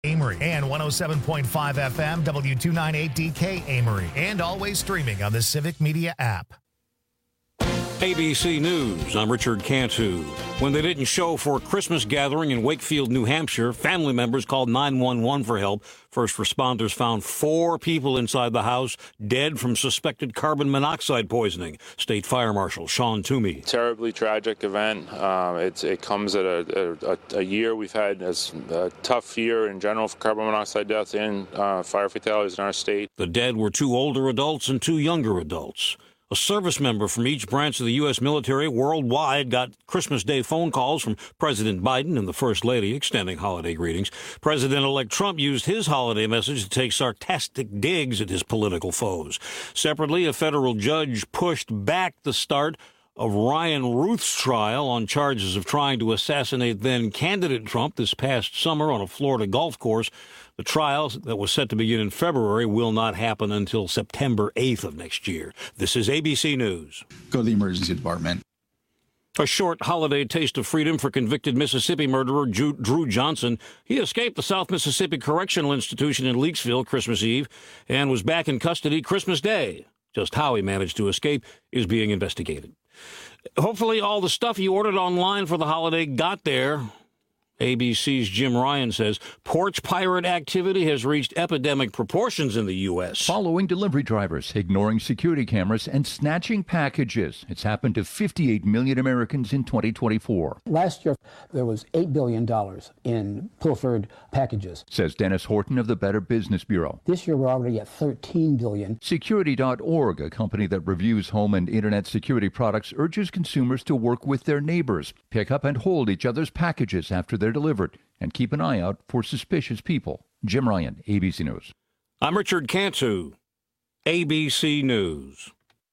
Amory and 107.5 FM W298DK Amory, and always streaming on the Civic Media app. ABC News, I'm Richard Cantu. When they didn't show for a Christmas gathering in Wakefield, New Hampshire, family members called 911 for help. First responders found 4 people inside the house dead from suspected carbon monoxide poisoning. State Fire Marshal Sean Toomey. Terribly tragic event. It comes at a year we've had as a tough year in general for carbon monoxide deaths and fire fatalities in our state. The dead were 2 older adults and 2 younger adults. A service member from each branch of the U.S. military worldwide got Christmas Day phone calls from President Biden and the First Lady extending holiday greetings. President-elect Trump used his holiday message to take sarcastic digs at his political foes. Separately, a federal judge pushed back the start of Ryan Ruth's trial on charges of trying to assassinate then-candidate Trump this past summer on a Florida golf course. The trial that was set to begin in February will not happen until September 8th of next year. This is ABC News. Go to the emergency department. A short holiday taste of freedom for convicted Mississippi murderer Drew Johnson. He escaped the South Mississippi Correctional Institution in Leakesville Christmas Eve and was back in custody Christmas Day. Just how he managed to escape is being investigated. Hopefully all the stuff you ordered online for the holiday got there. ABC's Jim Ryan says porch pirate activity has reached epidemic proportions in the U.S. Following delivery drivers, ignoring security cameras, and snatching packages. It's happened to 58 million Americans in 2024. Last year, there was $8 billion in pilfered packages, says Dennis Horton of the Better Business Bureau. This year, we're already at $13 billion. Security.org, a company that reviews home and internet security products, urges consumers to work with their neighbors, pick up and hold each other's packages after they're delivered, and keep an eye out for suspicious people. Jim Ryan, ABC News. I'm Richard Cantu, ABC News.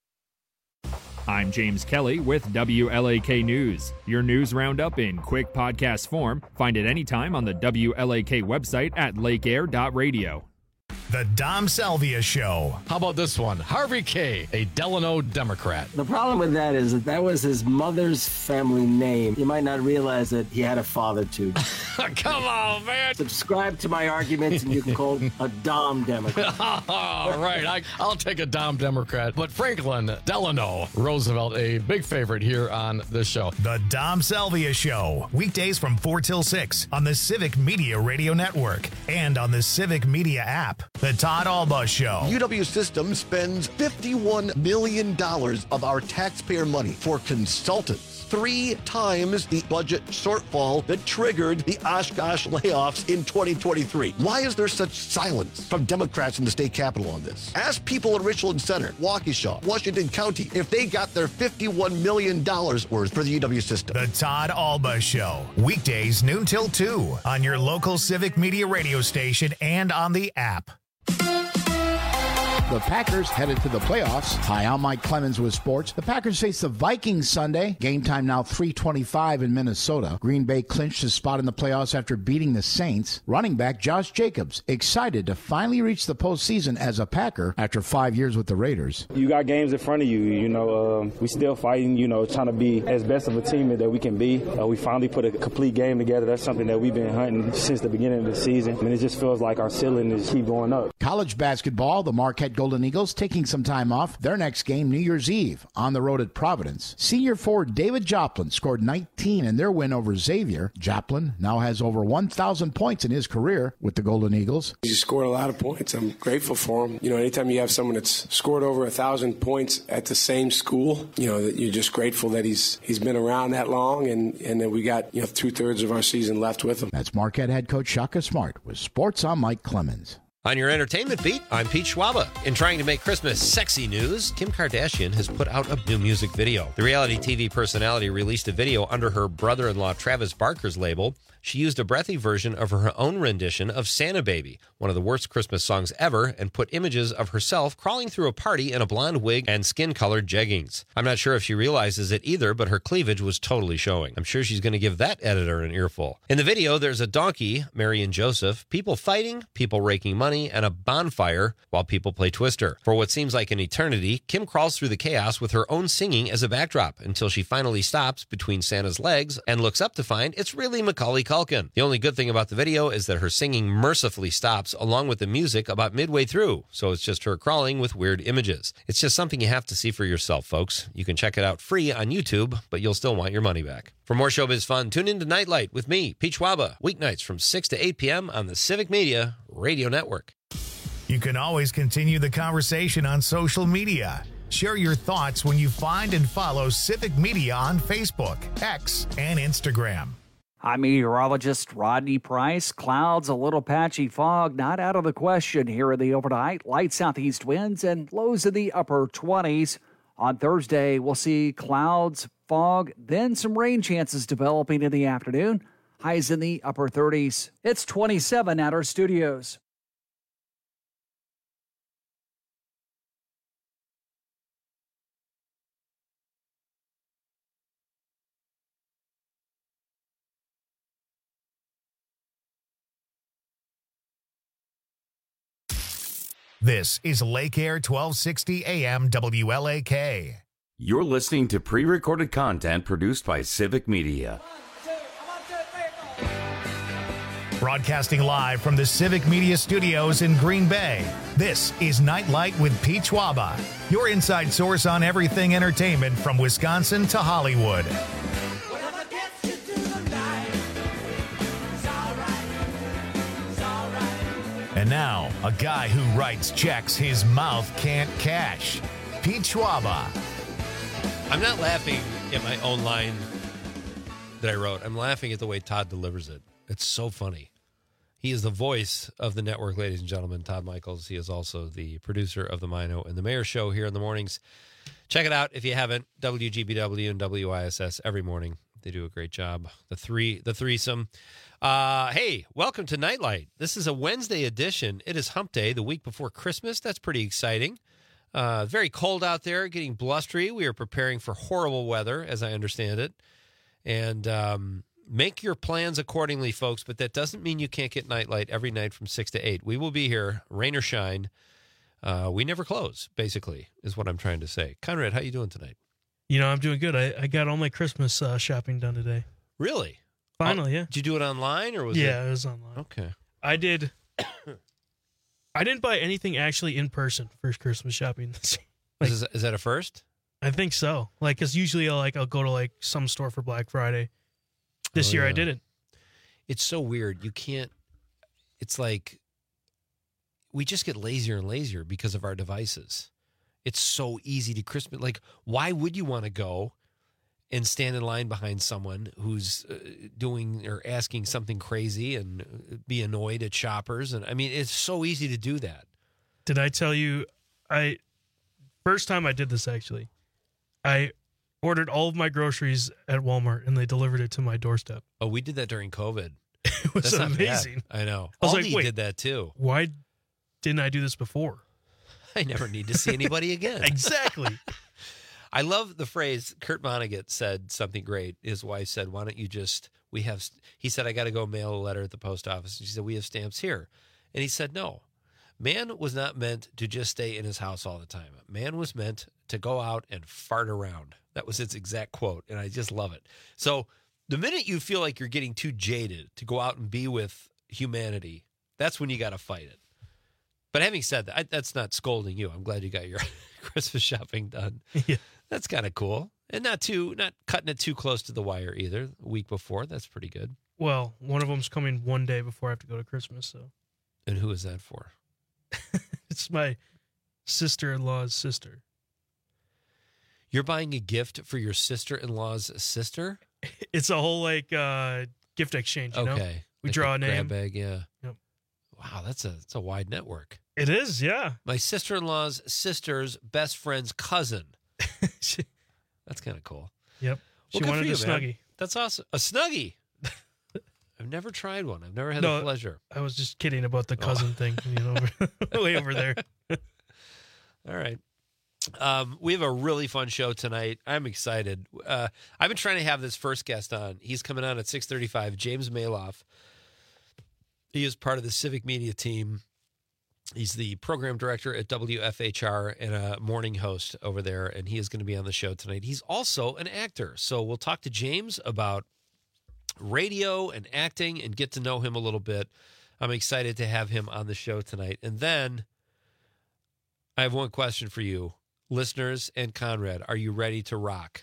I'm James Kelly with WLAK News. Your news roundup in quick podcast form. Find it anytime on the WLAK website at lakeair.radio. The Dom Salvia Show. How about this one? Harvey K., a Delano Democrat. The problem with that is that was his mother's family name. You might not realize that he had a father, too. Come on, man. Subscribe to my arguments, and you can call a Dom Democrat. All right, I'll take a Dom Democrat. But Franklin Delano Roosevelt, a big favorite here on this show. The Dom Salvia Show. Weekdays from 4 till 6 on the Civic Media Radio Network and on the Civic Media app. The Todd Alba Show. UW Systems spends $51 million of our taxpayer money for consultants. 3 times the budget shortfall that triggered the Oshkosh layoffs in 2023. Why is there such silence from Democrats in the state capitol on this? Ask people in Richland Center, Waukesha, Washington County, if they got their $51 million worth for the UW system. The Todd Alba Show. Weekdays noon till 2 on your local Civic Media radio station and on the app. The Packers headed to the playoffs. Hi, I'm Mike Clemens with sports. The Packers face the Vikings Sunday. Game time now 3:25 in Minnesota. Green Bay clinched his spot in the playoffs after beating the Saints. Running back Josh Jacobs excited to finally reach the postseason as a Packer after 5 years with the Raiders. You got games in front of you. We still fighting, trying to be as best of a team that we can be. We finally put a complete game together. That's something that we've been hunting since the beginning of the season. And it just feels like our ceiling is keep going up. College basketball, the Marquette Golden Eagles taking some time off. Their next game, New Year's Eve, on the road at Providence. Senior forward David Joplin scored 19 in their win over Xavier. Joplin now has over 1,000 points in his career with the Golden Eagles. He scored a lot of points. I'm grateful for him. Anytime you have someone that's scored over 1,000 points at the same school, that you're just grateful that he's been around that long and that we got 2/3 of our season left with him. That's Marquette head coach Shaka Smart with Sports. I'm Mike Clemens. On your entertainment beat, I'm Pete Schwaba. In trying to make Christmas sexy news, Kim Kardashian has put out a new music video. The reality TV personality released a video under her brother-in-law Travis Barker's label. She used a breathy version of her own rendition of Santa Baby, one of the worst Christmas songs ever, and put images of herself crawling through a party in a blonde wig and skin-colored jeggings. I'm not sure if she realizes it either, but her cleavage was totally showing. I'm sure she's going to give that editor an earful. In the video, there's a donkey, Mary and Joseph, people fighting, people raking money, and a bonfire while people play Twister. For what seems like an eternity, Kim crawls through the chaos with her own singing as a backdrop until she finally stops between Santa's legs and looks up to find it's really Macaulay Culkin. Culkin. The only good thing about the video is that her singing mercifully stops along with the music about midway through, so it's just her crawling with weird images. It's just something you have to see for yourself, folks. You can check it out free on YouTube, but you'll still want your money back. For more showbiz fun, tune in to Nightlight with me, Pete Schwaba, weeknights from 6 to 8 p.m. on the Civic Media Radio Network. You can always continue the conversation on social media. Share your thoughts when you find and follow Civic Media on Facebook, X, and Instagram. I'm meteorologist Rodney Price. Clouds, a little patchy fog, not out of the question here in the overnight. Light southeast winds and lows in the upper 20s. On Thursday, we'll see clouds, fog, then some rain chances developing in the afternoon. Highs in the upper 30s. It's 27 at our studios. This is Lake Air 1260 AM WLAK. You're listening to pre-recorded content produced by Civic Media. Broadcasting live from the Civic Media Studios in Green Bay, this is Nightlight with Pete Schwaba, your inside source on everything entertainment from Wisconsin to Hollywood. And now, a guy who writes checks his mouth can't cash, Pete Schwaba. I'm not laughing at my own line that I wrote. I'm laughing at the way Todd delivers it. It's so funny. He is the voice of the network, ladies and gentlemen, Todd Michaels. He is also the producer of the Mino and the Mayor Show here in the mornings. Check it out if you haven't. WGBW and WISS every morning. They do a great job. The threesome. Hey, welcome to Nightlight. This is a Wednesday edition. It is Hump Day, the week before Christmas. That's pretty exciting. Very cold out there, getting blustery. We are preparing for horrible weather, as I understand it. And make your plans accordingly, folks. But that doesn't mean you can't get Nightlight every night from 6 to 8. We will be here, rain or shine. We never close, basically, is what I'm trying to say. Conrad, how you doing tonight? You know, I'm doing good. I got all my Christmas shopping done today. Really? Finally, yeah. Did you do it online or was it? Yeah, it was online. Okay. I did. I didn't buy anything actually in person for Christmas shopping this year. Is that a first? I think so. Like, because usually I'll go to like some store for Black Friday. This year I didn't. It's so weird. You can't. It's like we just get lazier and lazier because of our devices. It's so easy to Christmas. Like, why would you want to go and stand in line behind someone who's doing or asking something crazy and be annoyed at shoppers? And I mean, it's so easy to do that. Did I tell you? First time I did this, actually, I ordered all of my groceries at Walmart and they delivered it to my doorstep. Oh, we did that during COVID. It was amazing. I know. I was Aldi like, wait, did that too. Why didn't I do this before? I never need to see anybody again. Exactly. I love the phrase. Kurt Vonnegut said something great. His wife said, why don't you just, he said, I got to go mail a letter at the post office. And she said, we have stamps here. And he said, no, man was not meant to just stay in his house all the time. Man was meant to go out and fart around. That was its exact quote. And I just love it. So the minute you feel like you're getting too jaded to go out and be with humanity, that's when you got to fight it. But having said that, that's not scolding you. I'm glad you got your Christmas shopping done. Yeah. That's kind of cool. And not cutting it too close to the wire either. The week before, that's pretty good. Well, one of them's coming one day before I have to go to Christmas. So. And who is that for? It's my sister-in-law's sister. You're buying a gift for your sister-in-law's sister? It's a whole gift exchange, you know? We like draw a name. Grab bag, yeah. Yep. Wow, that's a wide network. It is, yeah. My sister-in-law's sister's best friend's cousin. That's kind of cool. Yep. She Well, good wanted for a you, man. Snuggie. That's awesome. A Snuggie. I've never tried one. I've never had the pleasure. I was just kidding about the cousin thing, way over there. All right. We have a really fun show tonight. I'm excited. I've been trying to have this first guest on. He's coming on at 6:35. James Maloff. He is part of the Civic Media team. He's the program director at WFHR and a morning host over there, and he is going to be on the show tonight. He's also an actor. So we'll talk to James about radio and acting and get to know him a little bit. I'm excited to have him on the show tonight. And then I have one question for you, listeners and Conrad. Are you ready to rock?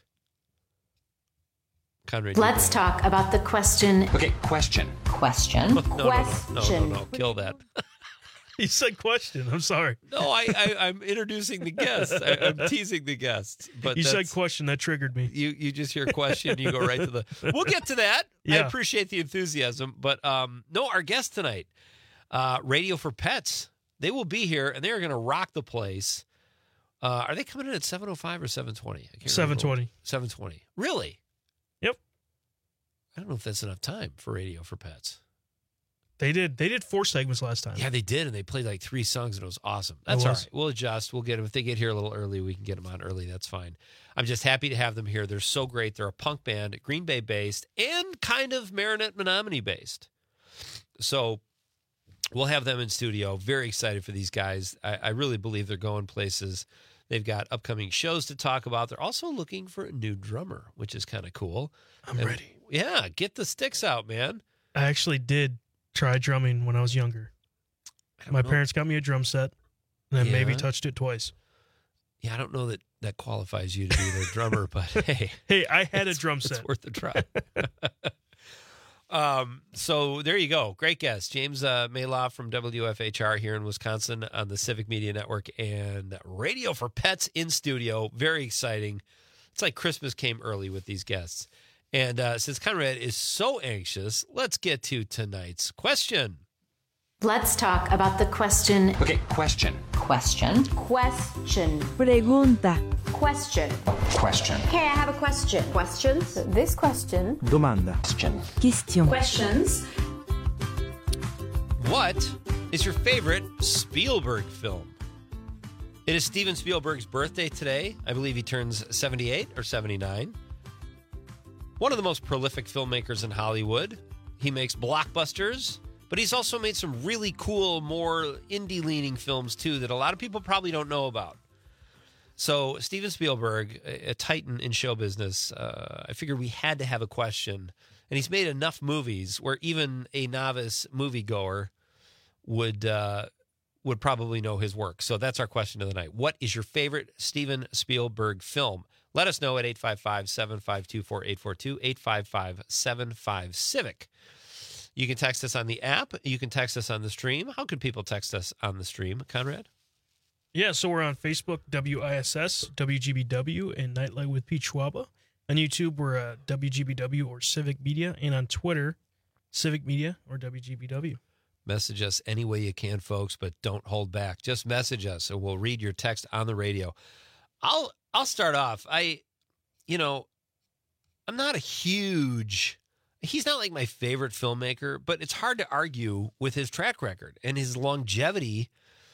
Conrad, let's talk about the question. Okay, question. Question. No. Kill that. He said question. I'm sorry. No, I'm introducing the guests. I'm teasing the guests. But you said question. That triggered me. You just hear question. You go right to the. We'll get to that. Yeah. I appreciate the enthusiasm. But no, our guest tonight, Radio for Pets. They will be here, and they're going to rock the place. Are they coming in at 7:05 or 7:20? 7:20. 7:20. Really? Yep. I don't know if that's enough time for Radio for Pets. They did 4 segments last time. Yeah, they did, and they played like 3 songs, and it was awesome. That's all right. We'll adjust. We'll get them. If they get here a little early, we can get them on early. That's fine. I'm just happy to have them here. They're so great. They're a punk band, Green Bay-based, and kind of Marinette Menominee-based. So we'll have them in studio. Very excited for these guys. I really believe they're going places. They've got upcoming shows to talk about. They're also looking for a new drummer, which is kind of cool. I'm ready. Yeah, get the sticks out, man. I actually did try drumming when I was younger. My parents got me a drum set, and then maybe touched it twice. Yeah, I don't know that qualifies you to be their drummer, but hey. Hey, I had a drum set. It's worth a try. So there you go. Great guest. James Maloff from WFHR here in Wisconsin on the Civic Media Network and Radio for Pets in studio. Very exciting. It's like Christmas came early with these guests. And since Conrad is so anxious, let's get to tonight's question. Let's talk about the question. Okay, question. Question. Pregunta. Question. Okay, I have a question. Questions? This question. Domanda. Question. Questions. What is your favorite Spielberg film? It is Steven Spielberg's birthday today. I believe he turns 78 or 79. One of the most prolific filmmakers in Hollywood. He makes blockbusters, but he's also made some really cool, more indie-leaning films, too, that a lot of people probably don't know about. So Steven Spielberg, a titan in show business, I figured we had to have a question. And he's made enough movies where even a novice moviegoer would probably know his work. So that's our question of the night. What is your favorite Steven Spielberg film? Let us know at 855-752-4842, 855-75-CIVIC. You can text us on the app. You can text us on the stream. How can people text us on the stream, Conrad? Yeah, so we're on Facebook, WISS, WGBW, and Nightlight with Pete Schwaba. On YouTube, we're WGBW or Civic Media, and on Twitter, Civic Media or WGBW. Message us any way you can, folks, but don't hold back. Just message us, and we'll read your text on the radio. I'll start off. I'm not a huge... He's not like my favorite filmmaker, but it's hard to argue with his track record and his longevity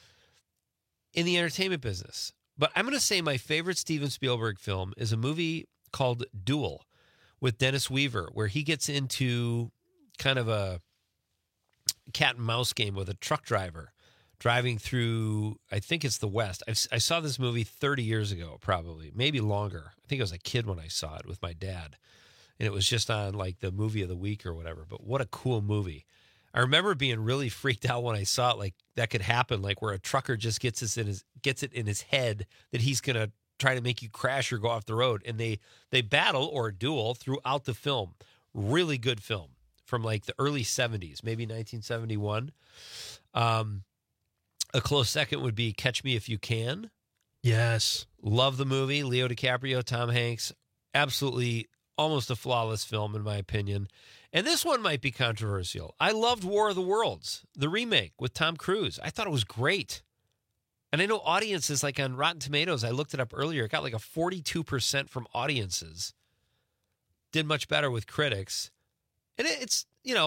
in the entertainment business. But I'm going to say my favorite Steven Spielberg film is a movie called Duel with Dennis Weaver, where he gets into kind of a cat and mouse game with a truck driver driving through, I think it's the West. I saw this movie 30 years ago, probably, maybe longer. I think I was a kid when I saw it with my dad. And it was just on like the movie of the week or whatever. But what a cool movie. I remember being really freaked out when I saw it, like that could happen, like where a trucker just gets it in his head that he's going to try to make you crash or go off the road. And they battle or duel throughout the film. Really good film from like the early 70s, maybe 1971. A close second would be Catch Me If You Can. Yes. Love the movie. Leo DiCaprio, Tom Hanks. Absolutely almost a flawless film, in my opinion. And this one might be controversial. I loved War of the Worlds, the remake with Tom Cruise. I thought it was great. And I know audiences, like on Rotten Tomatoes, I looked it up earlier, it got like a 42% from audiences. Did much better with critics. And it's,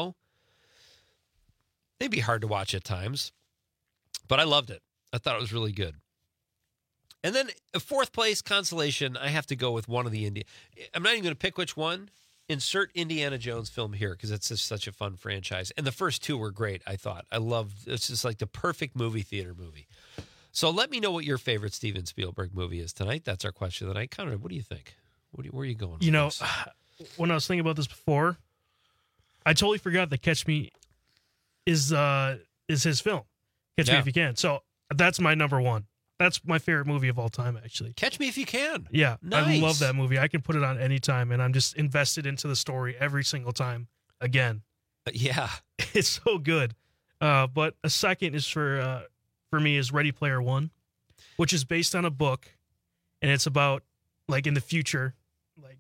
maybe hard to watch at times. But I loved it. I thought it was really good. And then a fourth place consolation, I have to go with one of the I'm not even going to pick which one. Insert Indiana Jones film here because it's just such a fun franchise. And the first two were great, I thought. It's just like the perfect movie theater movie. So let me know what your favorite Steven Spielberg movie is tonight. That's our question of the night. Conrad, what do you think? Where are you going? When I was thinking about this before, I totally forgot that Catch Me is his film. Catch Me If You Can. So that's my number one. That's my favorite movie of all time, actually. Catch Me If You Can. Yeah, nice. I love that movie. I can put it on any time, and I'm just invested into the story every single time. Again, yeah, it's so good. But a second is for me is Ready Player One, which is based on a book, and it's about like in the future, like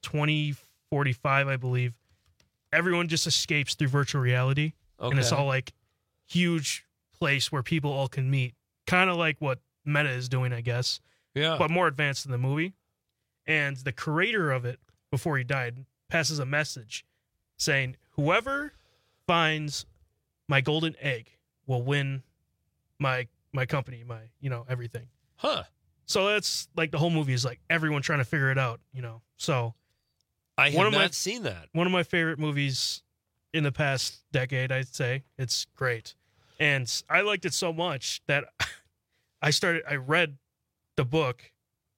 2045, I believe. Everyone just escapes through virtual reality, and it's all like huge place where people all can meet, kind of like what Meta is doing, I guess. Yeah. But more advanced in the movie. And the creator of it, before he died, passes a message saying, whoever finds my golden egg will win my company, my, everything. Huh. So that's like the whole movie is like everyone trying to figure it out, So I have not seen that. One of my favorite movies in the past decade, I'd say. It's great. And I liked it so much that I read the book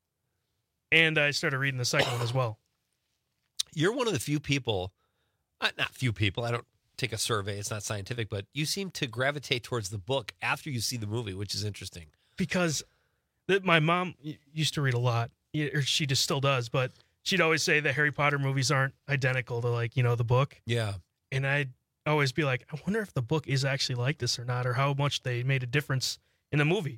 and I started reading the second one as well. You're one of the few people, not few people, I don't take a survey, it's not scientific, but you seem to gravitate towards the book after you see the movie, which is interesting. Because my mom used to read a lot, or she just still does, but she'd always say that Harry Potter movies aren't identical to the book. Yeah. And I'd always be like, I wonder if the book is actually like this or not, or how much they made a difference in the movie,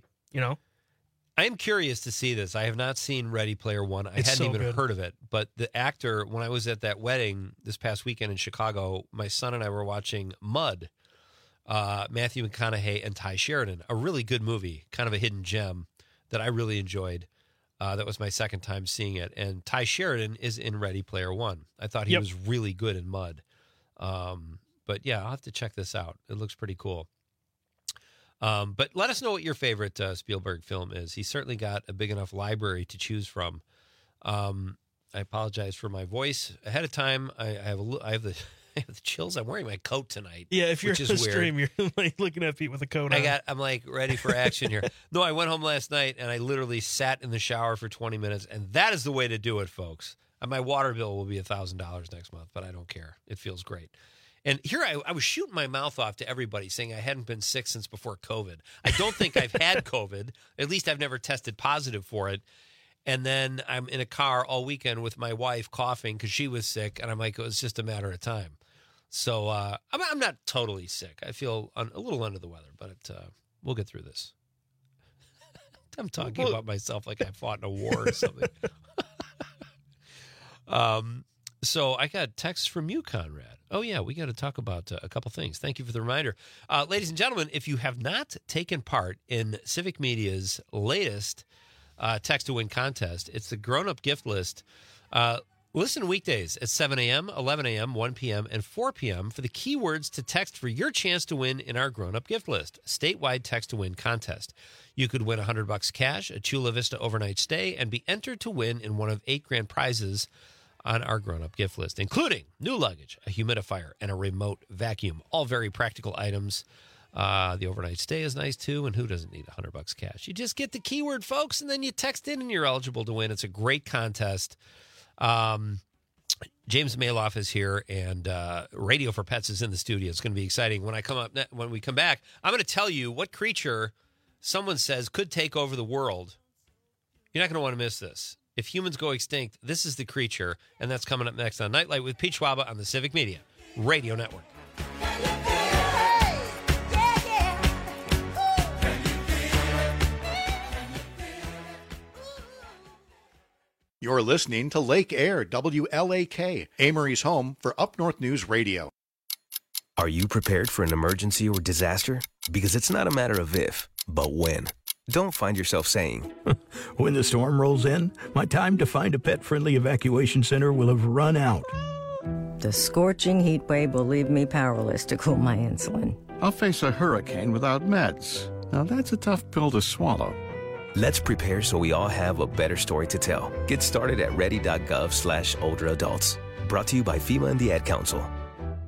I am curious to see this. I have not seen Ready Player One. I hadn't even heard of it. But the actor, when I was at that wedding this past weekend in Chicago, my son and I were watching Mud, Matthew McConaughey and Ty Sheridan, a really good movie, kind of a hidden gem that I really enjoyed. That was my second time seeing it. And Ty Sheridan is in Ready Player One. I thought he was really good in Mud. But yeah, I'll have to check this out. It looks pretty cool. But let us know what your favorite Spielberg film is. He's certainly got a big enough library to choose from. I apologize for my voice ahead of time. I have the chills. I'm wearing my coat tonight. Yeah, if you're which is on the weird. stream, you're like looking at Pete with a coat on. I'm like ready for action here. No, I went home last night and I literally sat in the shower for 20 minutes, and that is the way to do it, folks. My water bill will be $1,000 next month, but I don't care. It feels great. And here I was shooting my mouth off to everybody saying I hadn't been sick since before COVID. I don't think I've had COVID. At least I've never tested positive for it. And then I'm in a car all weekend with my wife coughing because she was sick. And I'm like, it was just a matter of time. So I'm not totally sick. I feel a little under the weather, but we'll get through this. I'm talking about myself like I fought in a war or something. So I got texts from you, Conrad. Oh, yeah, we got to talk about a couple things. Thank you for the reminder. Ladies and gentlemen, if you have not taken part in Civic Media's latest Text to Win contest, it's the grown-up gift list. Listen weekdays at 7 a.m., 11 a.m., 1 p.m., and 4 p.m. for the keywords to text for your chance to win in our grown-up gift list, statewide Text to Win contest. You could win $100 cash, a Chula Vista overnight stay, and be entered to win in one of 8 grand prizes on our grown-up gift list, including new luggage, a humidifier, and a remote vacuum. All very practical items. The overnight stay is nice, too, and who doesn't need $100 cash? You just get the keyword, folks, and then you text in and you're eligible to win. It's a great contest. James Maloff is here, and Radio for Pets is in the studio. It's going to be exciting. When we come back, I'm going to tell you what creature someone says could take over the world. You're not going to want to miss this. If humans go extinct, this is the creature, and that's coming up next on Nightlight with Pete Schwaba on the Civic Media Radio Network. You're listening to Lake Air, WLAK, Amory's home for Up North News Radio. Are you prepared for an emergency or disaster? Because it's not a matter of if, but when. Don't find yourself saying, when the storm rolls in, my time to find a pet-friendly evacuation center will have run out. The scorching heat wave will leave me powerless to cool my insulin. I'll face a hurricane without meds. Now that's a tough pill to swallow. Let's prepare so we all have a better story to tell. Get started at ready.gov/older adults. Brought to you by FEMA and the Ad Council.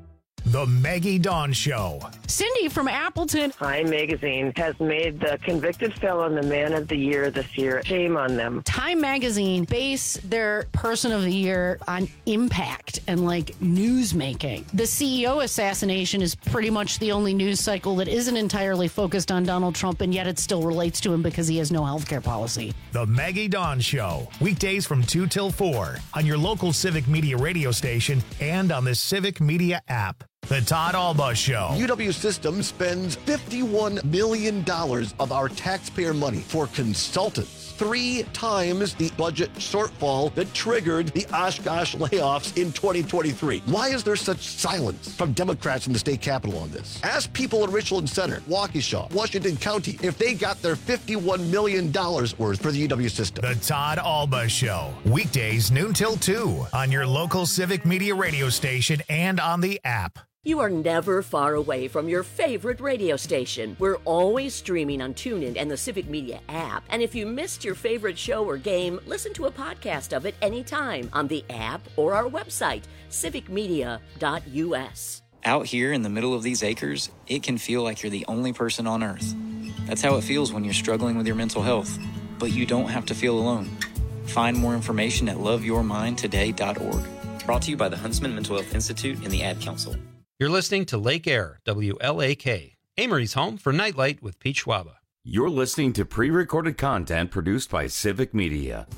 The Maggie Dawn Show. Cindy from Appleton. Time Magazine has made the convicted felon the man of the year this year. Shame on them. Time Magazine base their person of the year on impact and like news making. The CEO assassination is pretty much the only news cycle that isn't entirely focused on Donald Trump, and yet it still relates to him because he has no healthcare policy. The Maggie Dawn Show. Weekdays from 2 till 4 on your local Civic Media radio station and on the Civic Media app. The Todd Alba Show. UW Systems spends $51 million of our taxpayer money for consultants. 3 times the budget shortfall that triggered the Oshkosh layoffs in 2023. Why is there such silence from Democrats in the state capitol on this? Ask people in Richland Center, Waukesha, Washington County, if they got their $51 million worth for the UW system. The Todd Alba Show. Weekdays noon till 2 on your local Civic Media radio station and on the app. You are never far away from your favorite radio station. We're always streaming on TuneIn and the Civic Media app. And if you missed your favorite show or game, listen to a podcast of it anytime on the app or our website, civicmedia.us. Out here in the middle of these acres, it can feel like you're the only person on Earth. That's how it feels when you're struggling with your mental health. But you don't have to feel alone. Find more information at loveyourmindtoday.org. Brought to you by the Huntsman Mental Health Institute and the Ad Council. You're listening to Lake Air, WLAK, Amory's home for Nightlight with Pete Schwaba. You're listening to pre-recorded content produced by Civic Media.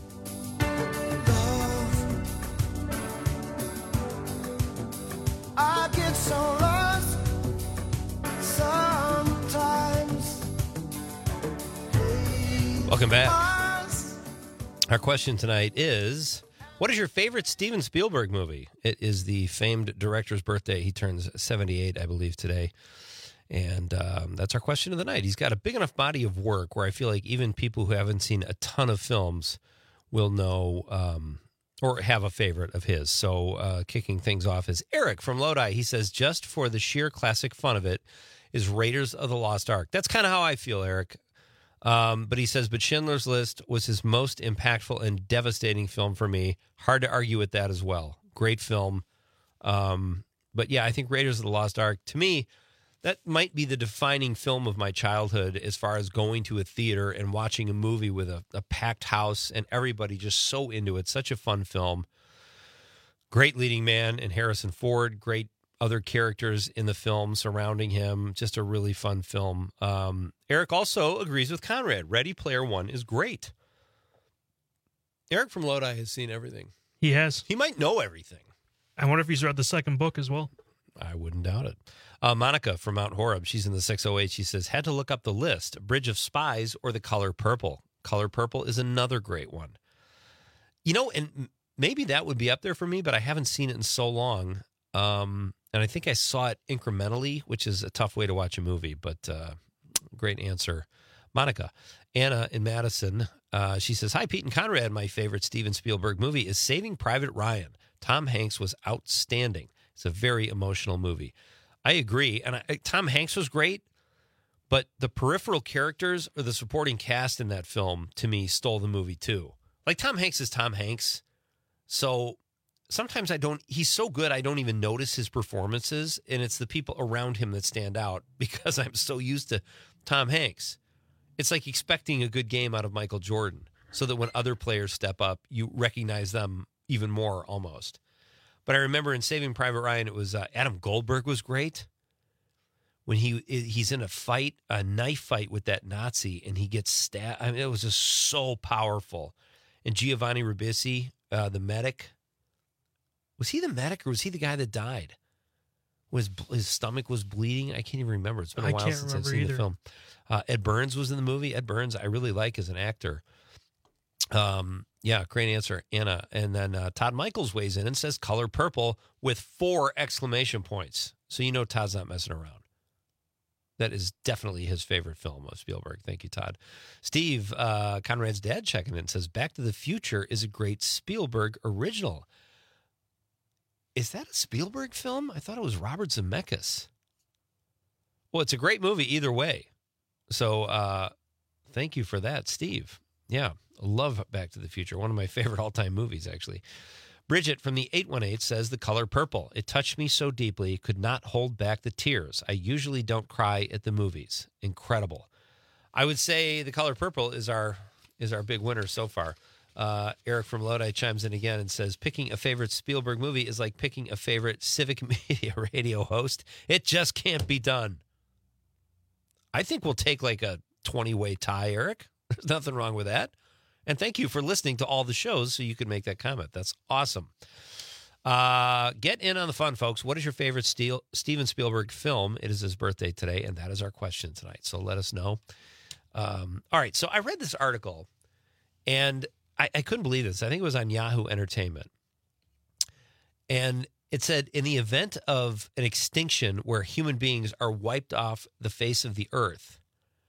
I get so lost sometimes. Welcome back. Our question tonight is, what is your favorite Steven Spielberg movie? It is the famed director's birthday. He turns 78, I believe, today. And that's our question of the night. He's got a big enough body of work where I feel like even people who haven't seen a ton of films will know or have a favorite of his. So kicking things off is Eric from Lodi. He says, just for the sheer classic fun of it, is Raiders of the Lost Ark. That's kind of how I feel, Eric. But he says, but Schindler's List was his most impactful and devastating film for me. Hard to argue with that as well. Great film. But yeah, I think Raiders of the Lost Ark, to me, that might be the defining film of my childhood as far as going to a theater and watching a movie with a packed house and everybody just so into it. Such a fun film. Great leading man in Harrison Ford. Great other characters in the film surrounding him. Just a really fun film. Eric also agrees with Conrad. Ready Player One is great. Eric from Lodi has seen everything. He has. He might know everything. I wonder if he's read the second book as well. I wouldn't doubt it. Monica from Mount Horeb, she's in the 608. She says, had to look up the list. Bridge of Spies or The Color Purple. Color Purple is another great one. You know, and maybe that would be up there for me, but I haven't seen it in so long. And I think I saw it incrementally, which is a tough way to watch a movie, but great answer. Monica. Anna in Madison, she says, hi, Pete and Conrad. My favorite Steven Spielberg movie is Saving Private Ryan. Tom Hanks was outstanding. It's a very emotional movie. I agree. And Tom Hanks was great, but the peripheral characters or the supporting cast in that film, to me, stole the movie too. Like, Tom Hanks is Tom Hanks. So sometimes he's so good, I don't even notice his performances. And it's the people around him that stand out because I'm so used to Tom Hanks. It's like expecting a good game out of Michael Jordan so that when other players step up, you recognize them even more almost. But I remember in Saving Private Ryan, it was Adam Goldberg was great. When he's in a knife fight with that Nazi, and he gets stabbed. I mean, it was just so powerful. And Giovanni Ribisi, the medic, was he the medic or was he the guy that died? His stomach was bleeding? I can't even remember. It's been a while since I've seen the film. Ed Burns was in the movie. Ed Burns, I really like as an actor. Yeah, great answer, Anna. And then Todd Michaels weighs in and says Color Purple with 4 exclamation points. So you know Todd's not messing around. That is definitely his favorite film of Spielberg. Thank you, Todd. Steve, Conrad's dad, checking in, says Back to the Future is a great Spielberg original. Is that a Spielberg film? I thought it was Robert Zemeckis. Well, it's a great movie either way. So thank you for that, Steve. Yeah, love Back to the Future. One of my favorite all-time movies, actually. Bridget from the 818 says The Color Purple. It touched me so deeply, could not hold back the tears. I usually don't cry at the movies. Incredible. I would say The Color Purple is our big winner so far. Eric from Lodi chimes in again and says, picking a favorite Spielberg movie is like picking a favorite Civic Media radio host. It just can't be done. I think we'll take like a 20-way tie, Eric. There's nothing wrong with that. And thank you for listening to all the shows so you could make that comment. That's awesome. Get in on the fun, folks. What is your favorite Steven Spielberg film? It is his birthday today, and that is our question tonight. So let us know. All right, so I read this article, and I couldn't believe this. I think it was on Yahoo Entertainment. And it said, in the event of an extinction where human beings are wiped off the face of the earth,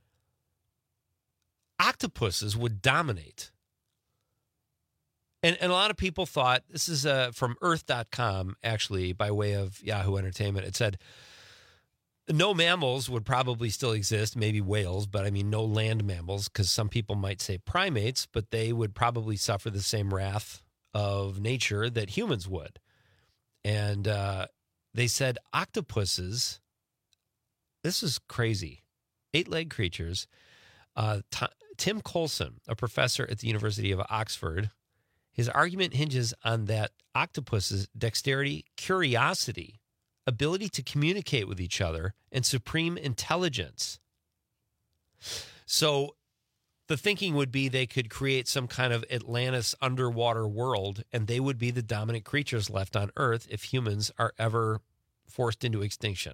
octopuses would dominate. And a lot of people thought, this is from earth.com, actually, by way of Yahoo Entertainment. It said, no mammals would probably still exist, maybe whales, but I mean no land mammals, because some people might say primates, but they would probably suffer the same wrath of nature that humans would. And they said octopuses, this is crazy, 8-legged creatures. Tim Coulson, a professor at the University of Oxford, his argument hinges on that octopuses' dexterity, curiosity, ability to communicate with each other, and supreme intelligence. So the thinking would be they could create some kind of Atlantis underwater world, and they would be the dominant creatures left on Earth if humans are ever forced into extinction.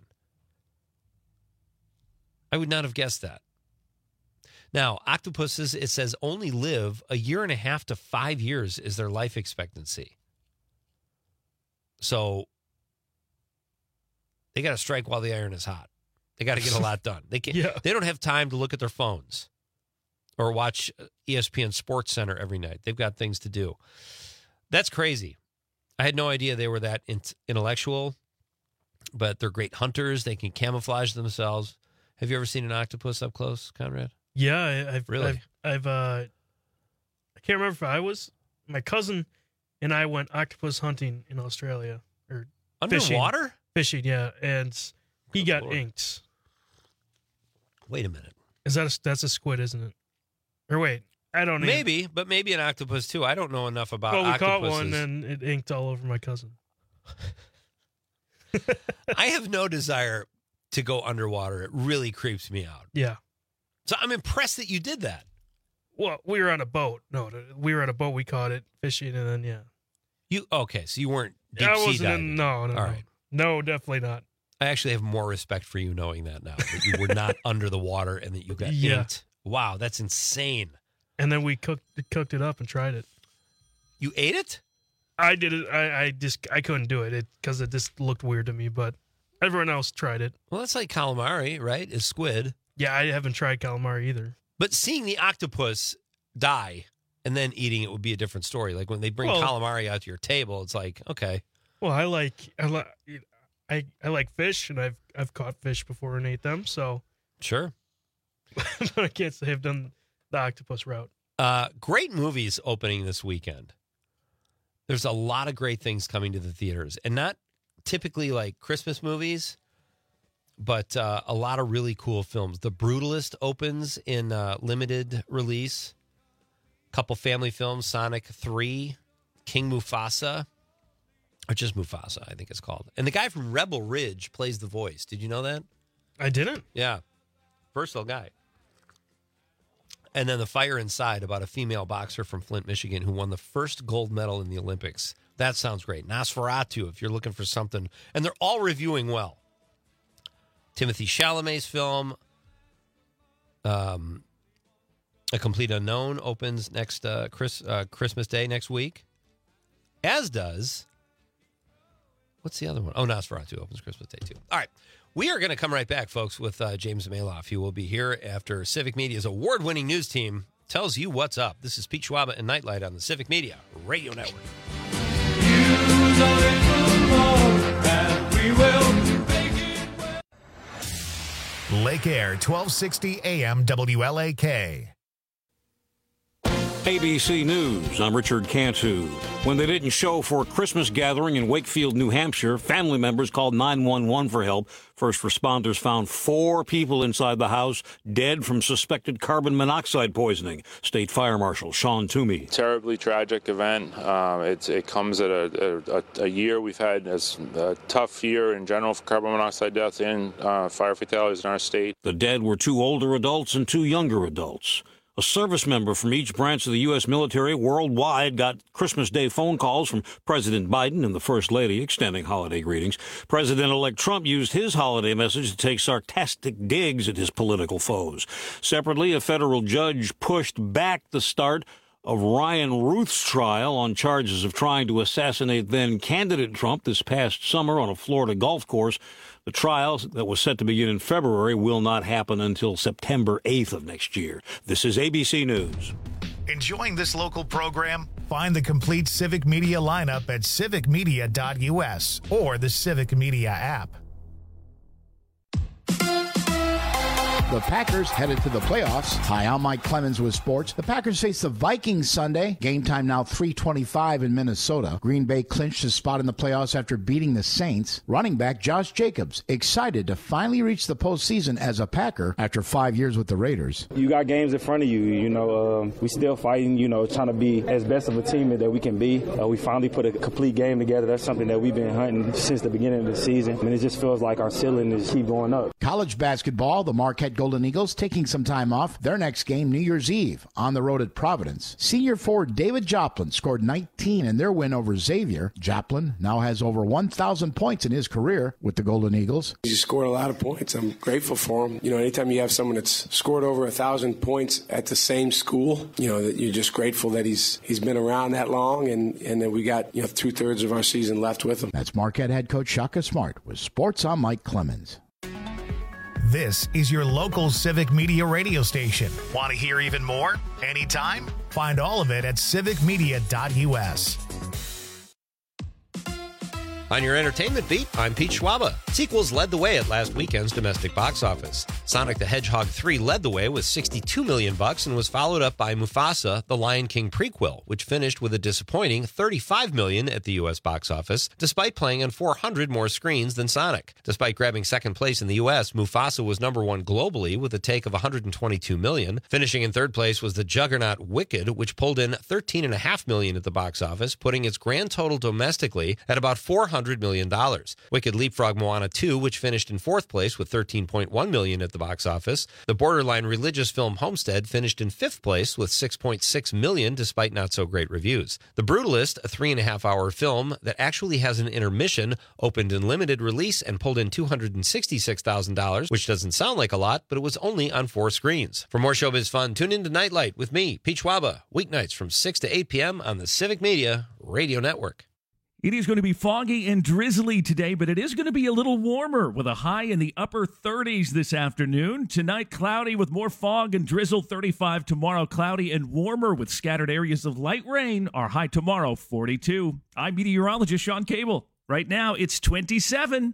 I would not have guessed that. Now, octopuses, it says, only live 1.5 to 5 years is their life expectancy. So they got to strike while the iron is hot. They got to get a lot done. They don't have time to look at their phones or watch ESPN Sports Center every night. They've got things to do. That's crazy. I had no idea they were that intellectual, but they're great hunters. They can camouflage themselves. Have you ever seen an octopus up close, Conrad? Yeah, I've really. I can't remember if my cousin and I went octopus hunting in Australia or underwater fishing. Yeah, and he got inked. Wait a minute. That's a squid, isn't it? Or wait, I don't know. Maybe, but maybe an octopus too. I don't know enough about octopuses. Octopuses. We caught one and it inked all over my cousin. I have no desire to go underwater. It really creeps me out. Yeah. So I'm impressed that you did that. Well, we were on a boat. No, we were on a boat. We caught it fishing, and then so you weren't deep sea diving. No. All right. No, definitely not. I actually have more respect for you knowing that now, that you were not under the water and that you got inked. Wow, that's insane. And then we cooked it up and tried it. You ate it? I did it. I couldn't do it because it just looked weird to me, but everyone else tried it. Well, that's like calamari, right? Is squid. Yeah, I haven't tried calamari either. But seeing the octopus die and then eating it would be a different story. Like when they bring calamari out to your table, it's like, okay. Well, I like fish, and I've caught fish before and ate them, so sure. But I can't say I've done the octopus route. Great movies opening this weekend. There's a lot of great things coming to the theaters, and not typically like Christmas movies, but a lot of really cool films. The Brutalist opens in limited release. Couple family films, Sonic 3, King Mufasa, or just Mufasa, I think it's called. And the guy from Rebel Ridge plays the voice. Did you know that? I didn't. Yeah. Versatile guy. And then The Fire Inside, about a female boxer from Flint, Michigan, who won the first gold medal in the Olympics. That sounds great. Nosferatu, if you're looking for something. And they're all reviewing well. Timothy Chalamet's film, A Complete Unknown, opens next Christmas Day next week. As does, what's the other one? Oh, Nosferatu opens Christmas Day too. All right. We are going to come right back, folks, with James Maloff. He will be here after Civic Media's award-winning news team tells you what's up. This is Pete Schwaba and Nightlight on the Civic Media Radio Network. Lake Air, 1260 AM WLAK. ABC News, I'm Richard Cantu. When they didn't show for a Christmas gathering in Wakefield, New Hampshire, family members called 911 for help. First responders found 4 people inside the house dead from suspected carbon monoxide poisoning. State Fire Marshal Sean Toomey. Terribly tragic event. It comes at a year we've had as a tough year in general for carbon monoxide deaths and fire fatalities in our state. The dead were 2 older adults and 2 younger adults. A service member from each branch of the U.S. military worldwide got Christmas Day phone calls from President Biden and the First Lady extending holiday greetings. President-elect Trump used his holiday message to take sarcastic digs at his political foes. Separately, a federal judge pushed back the start of Ryan Ruth's trial on charges of trying to assassinate then-candidate Trump this past summer on a Florida golf course. The trial that was set to begin in February will not happen until September 8th of next year. This is ABC News. Enjoying this local program? Find the complete Civic Media lineup at civicmedia.us or the Civic Media app. The Packers headed to the playoffs. Hi, I'm Mike Clemens with sports. The Packers face the Vikings Sunday. Game time now 3:25 in Minnesota. Green Bay clinched his spot in the playoffs after beating the Saints. Running back Josh Jacobs excited to finally reach the postseason as a Packer after 5 years with the Raiders. You got games in front of you. We still fighting, trying to be as best of a team that we can be. We finally put a complete game together. That's something that we've been hunting since the beginning of the season. And it just feels like our ceiling is keep going up. College basketball, the Marquette Golden Eagles taking some time off. Their next game, New Year's Eve, on the road at Providence. Senior forward David Joplin scored 19 in their win over Xavier. Joplin now has over 1,000 points in his career with the Golden Eagles. He scored a lot of points. I'm grateful for him. Anytime you have someone that's scored over 1,000 points at the same school, that you're just grateful that he's been around that long and that we got 2/3 of our season left with him. That's Marquette head coach Shaka Smart with Sports. I'm Mike Clemens. This is your local Civic Media radio station. Want to hear even more? Anytime? Find all of it at civicmedia.us. On your entertainment beat, I'm Pete Schwaba. Sequels led the way at last weekend's domestic box office. Sonic the Hedgehog 3 led the way with $62 million and was followed up by Mufasa, the Lion King prequel, which finished with a disappointing $35 million at the U.S. box office, despite playing on 400 more screens than Sonic. Despite grabbing second place in the U.S., Mufasa was number 1 globally with a take of $122 million. Finishing in third place was the juggernaut Wicked, which pulled in $13.5 million at the box office, putting its grand total domestically at about $400 million. Wicked leapfrogged Moana 2, which finished in fourth place with $13.1 million at the box office. The borderline religious film Homestead finished in fifth place with $6.6 million, despite not so great reviews. The Brutalist, a 3.5-hour film that actually has an intermission, opened in limited release and pulled in $266,000, which doesn't sound like a lot, but it was only on 4 screens. For more showbiz fun, tune in to Nightlight with me, Pete Schwaba, weeknights from 6 to 8 p.m. on the Civic Media Radio Network. It is going to be foggy and drizzly today, but it is going to be a little warmer with a high in the upper 30s this afternoon. Tonight, cloudy with more fog and drizzle, 35 tomorrow, cloudy and warmer with scattered areas of light rain. Our high tomorrow, 42. I'm meteorologist Sean Cable. Right now, it's 27.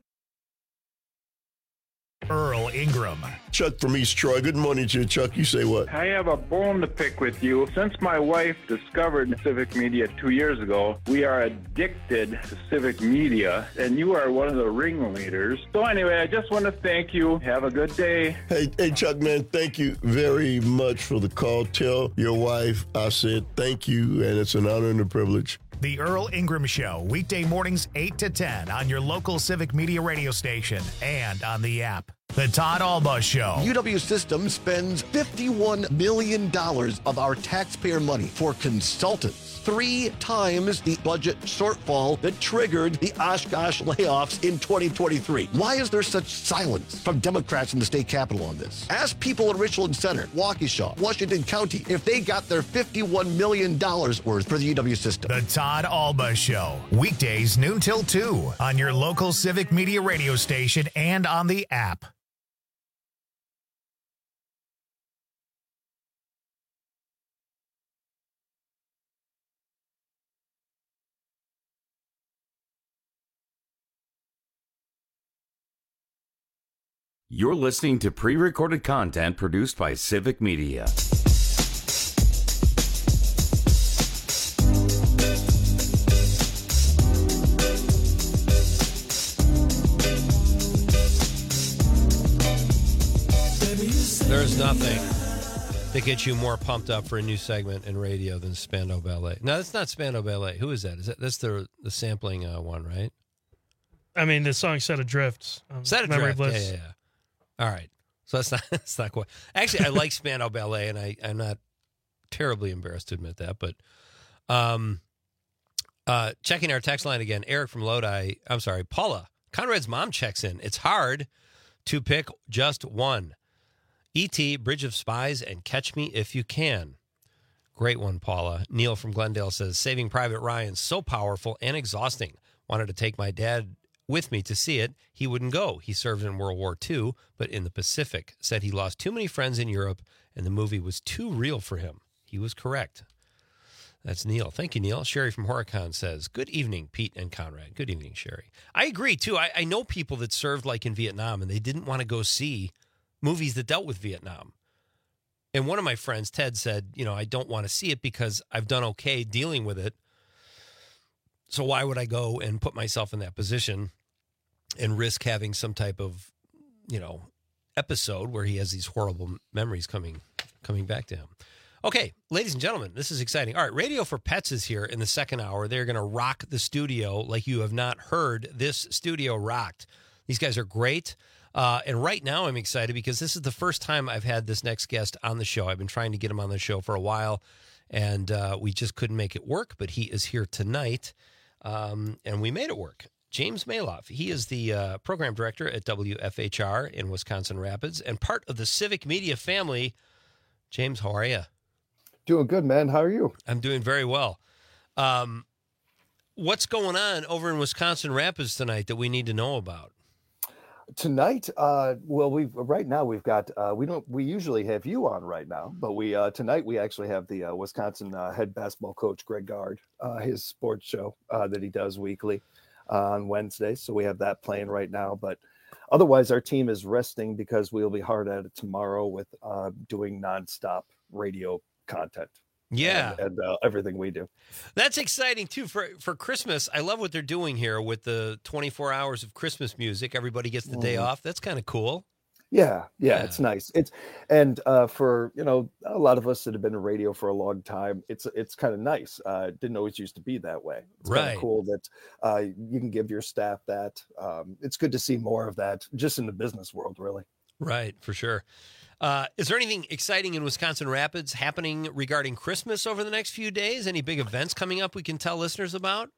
Earl Ingram. Chuck from East Troy. Good morning to you, Chuck. You say what? I have a bone to pick with you. Since my wife discovered Civic Media 2 years ago, we are addicted to Civic Media, and you are one of the ringleaders. So anyway, I just want to thank you. Have a good day. Hey, Chuck, man, thank you very much for the call. Tell your wife I said thank you, and it's an honor and a privilege. The Earl Ingram Show, weekday mornings 8 to 10 on your local Civic Media radio station and on the app. The Todd Alba Show. UW Systems spends $51 million of our taxpayer money for consultants. 3 times the budget shortfall that triggered the Oshkosh layoffs in 2023. Why is there such silence from Democrats in the state capitol on this? Ask people in Richland Center, Waukesha, Washington County, if they got their $51 million worth for the UW system. The Todd Alba Show. Weekdays noon till 2 on your local Civic Media radio station and on the app. You're listening to pre-recorded content produced by Civic Media. nothing that gets you more pumped up for a new segment in radio than Spandau Ballet. No, that's not Spandau Ballet. Who is that? That's the sampling one, right? I mean, the song "Set Adrift." Set Adrift. Yeah. All right. So that's not quite. Actually, I like Spandau Ballet, and I'm not terribly embarrassed to admit that. But checking our text line again, Eric from Lodi. I'm sorry, Paula. Conrad's mom checks in. It's hard to pick just one. E.T., Bridge of Spies, and Catch Me If You Can. Great one, Paula. Neil from Glendale says, Saving Private Ryan, so powerful and exhausting. Wanted to take my dad with me to see it. He wouldn't go. He served in World War II, but in the Pacific. Said he lost too many friends in Europe, and the movie was too real for him. He was correct. That's Neil. Thank you, Neil. Sherry from Horicon says, good evening, Pete and Conrad. Good evening, Sherry. I agree, too. I know people that served like in Vietnam, and they didn't want to go see movies that dealt with Vietnam. And one of my friends, Ted, said, I don't want to see it because I've done okay dealing with it. So why would I go and put myself in that position and risk having some type of, episode where he has these horrible memories coming back to him? Okay, ladies and gentlemen, this is exciting. All right, Radio for Pets is here in the second hour. They're going to rock the studio like you have not heard this studio rocked. These guys are great. And right now I'm excited because this is the first time I've had this next guest on the show. I've been trying to get him on the show for a while, and we just couldn't make it work, but he is here tonight, and we made it work. James Maloff. He is the program director at WFHR in Wisconsin Rapids and part of the Civic Media family. James, how are you? Doing good, man. How are you? I'm doing very well. What's going on over in Wisconsin Rapids tonight that we need to know about? Tonight, right now we've got we usually have you on right now, but tonight we actually have the Wisconsin head basketball coach Greg Gard, his sports show that he does weekly on Wednesday. So we have that playing right now, but otherwise our team is resting because we'll be hard at it tomorrow with doing nonstop radio content. Yeah. And everything we do. That's exciting, too. For Christmas, I love what they're doing here with the 24 hours of Christmas music. Everybody gets the day off. That's kind of cool. Yeah, it's nice. For, a lot of us that have been in radio for a long time, it's kind of nice. It didn't always used to be that way. It's kind of cool that you can give your staff that. It's good to see more of that just in the business world, really. Right, for sure. Is there anything exciting in Wisconsin Rapids happening regarding Christmas over the next few days? Any big events coming up we can tell listeners about?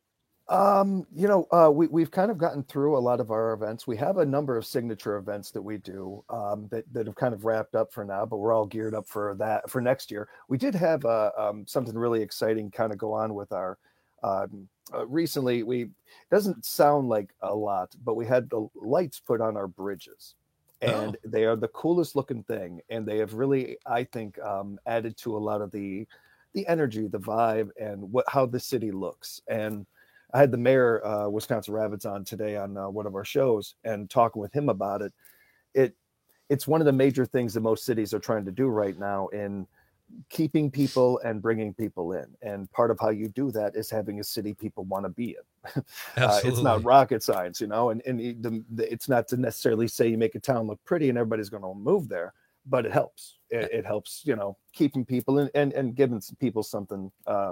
We've kind of gotten through a lot of our events. We have a number of signature events that we do that have kind of wrapped up for now, but we're all geared up for that for next year. We did have something really exciting kind of go on with our recently. Doesn't sound like a lot, but we had the lights put on our bridges. And they are the coolest looking thing. And they have really, I think, added to a lot of the energy, the vibe, and how the city looks. And I had the mayor, Wisconsin Rapids, on today on one of our shows and talking with him about it. It's one of the major things that most cities are trying to do right now in keeping people and bringing people in. And part of how you do that is having a city people want to be in. It's not rocket science, and it's not to necessarily say you make a town look pretty and everybody's going to move there, but it helps. It helps, keeping people in and giving people something,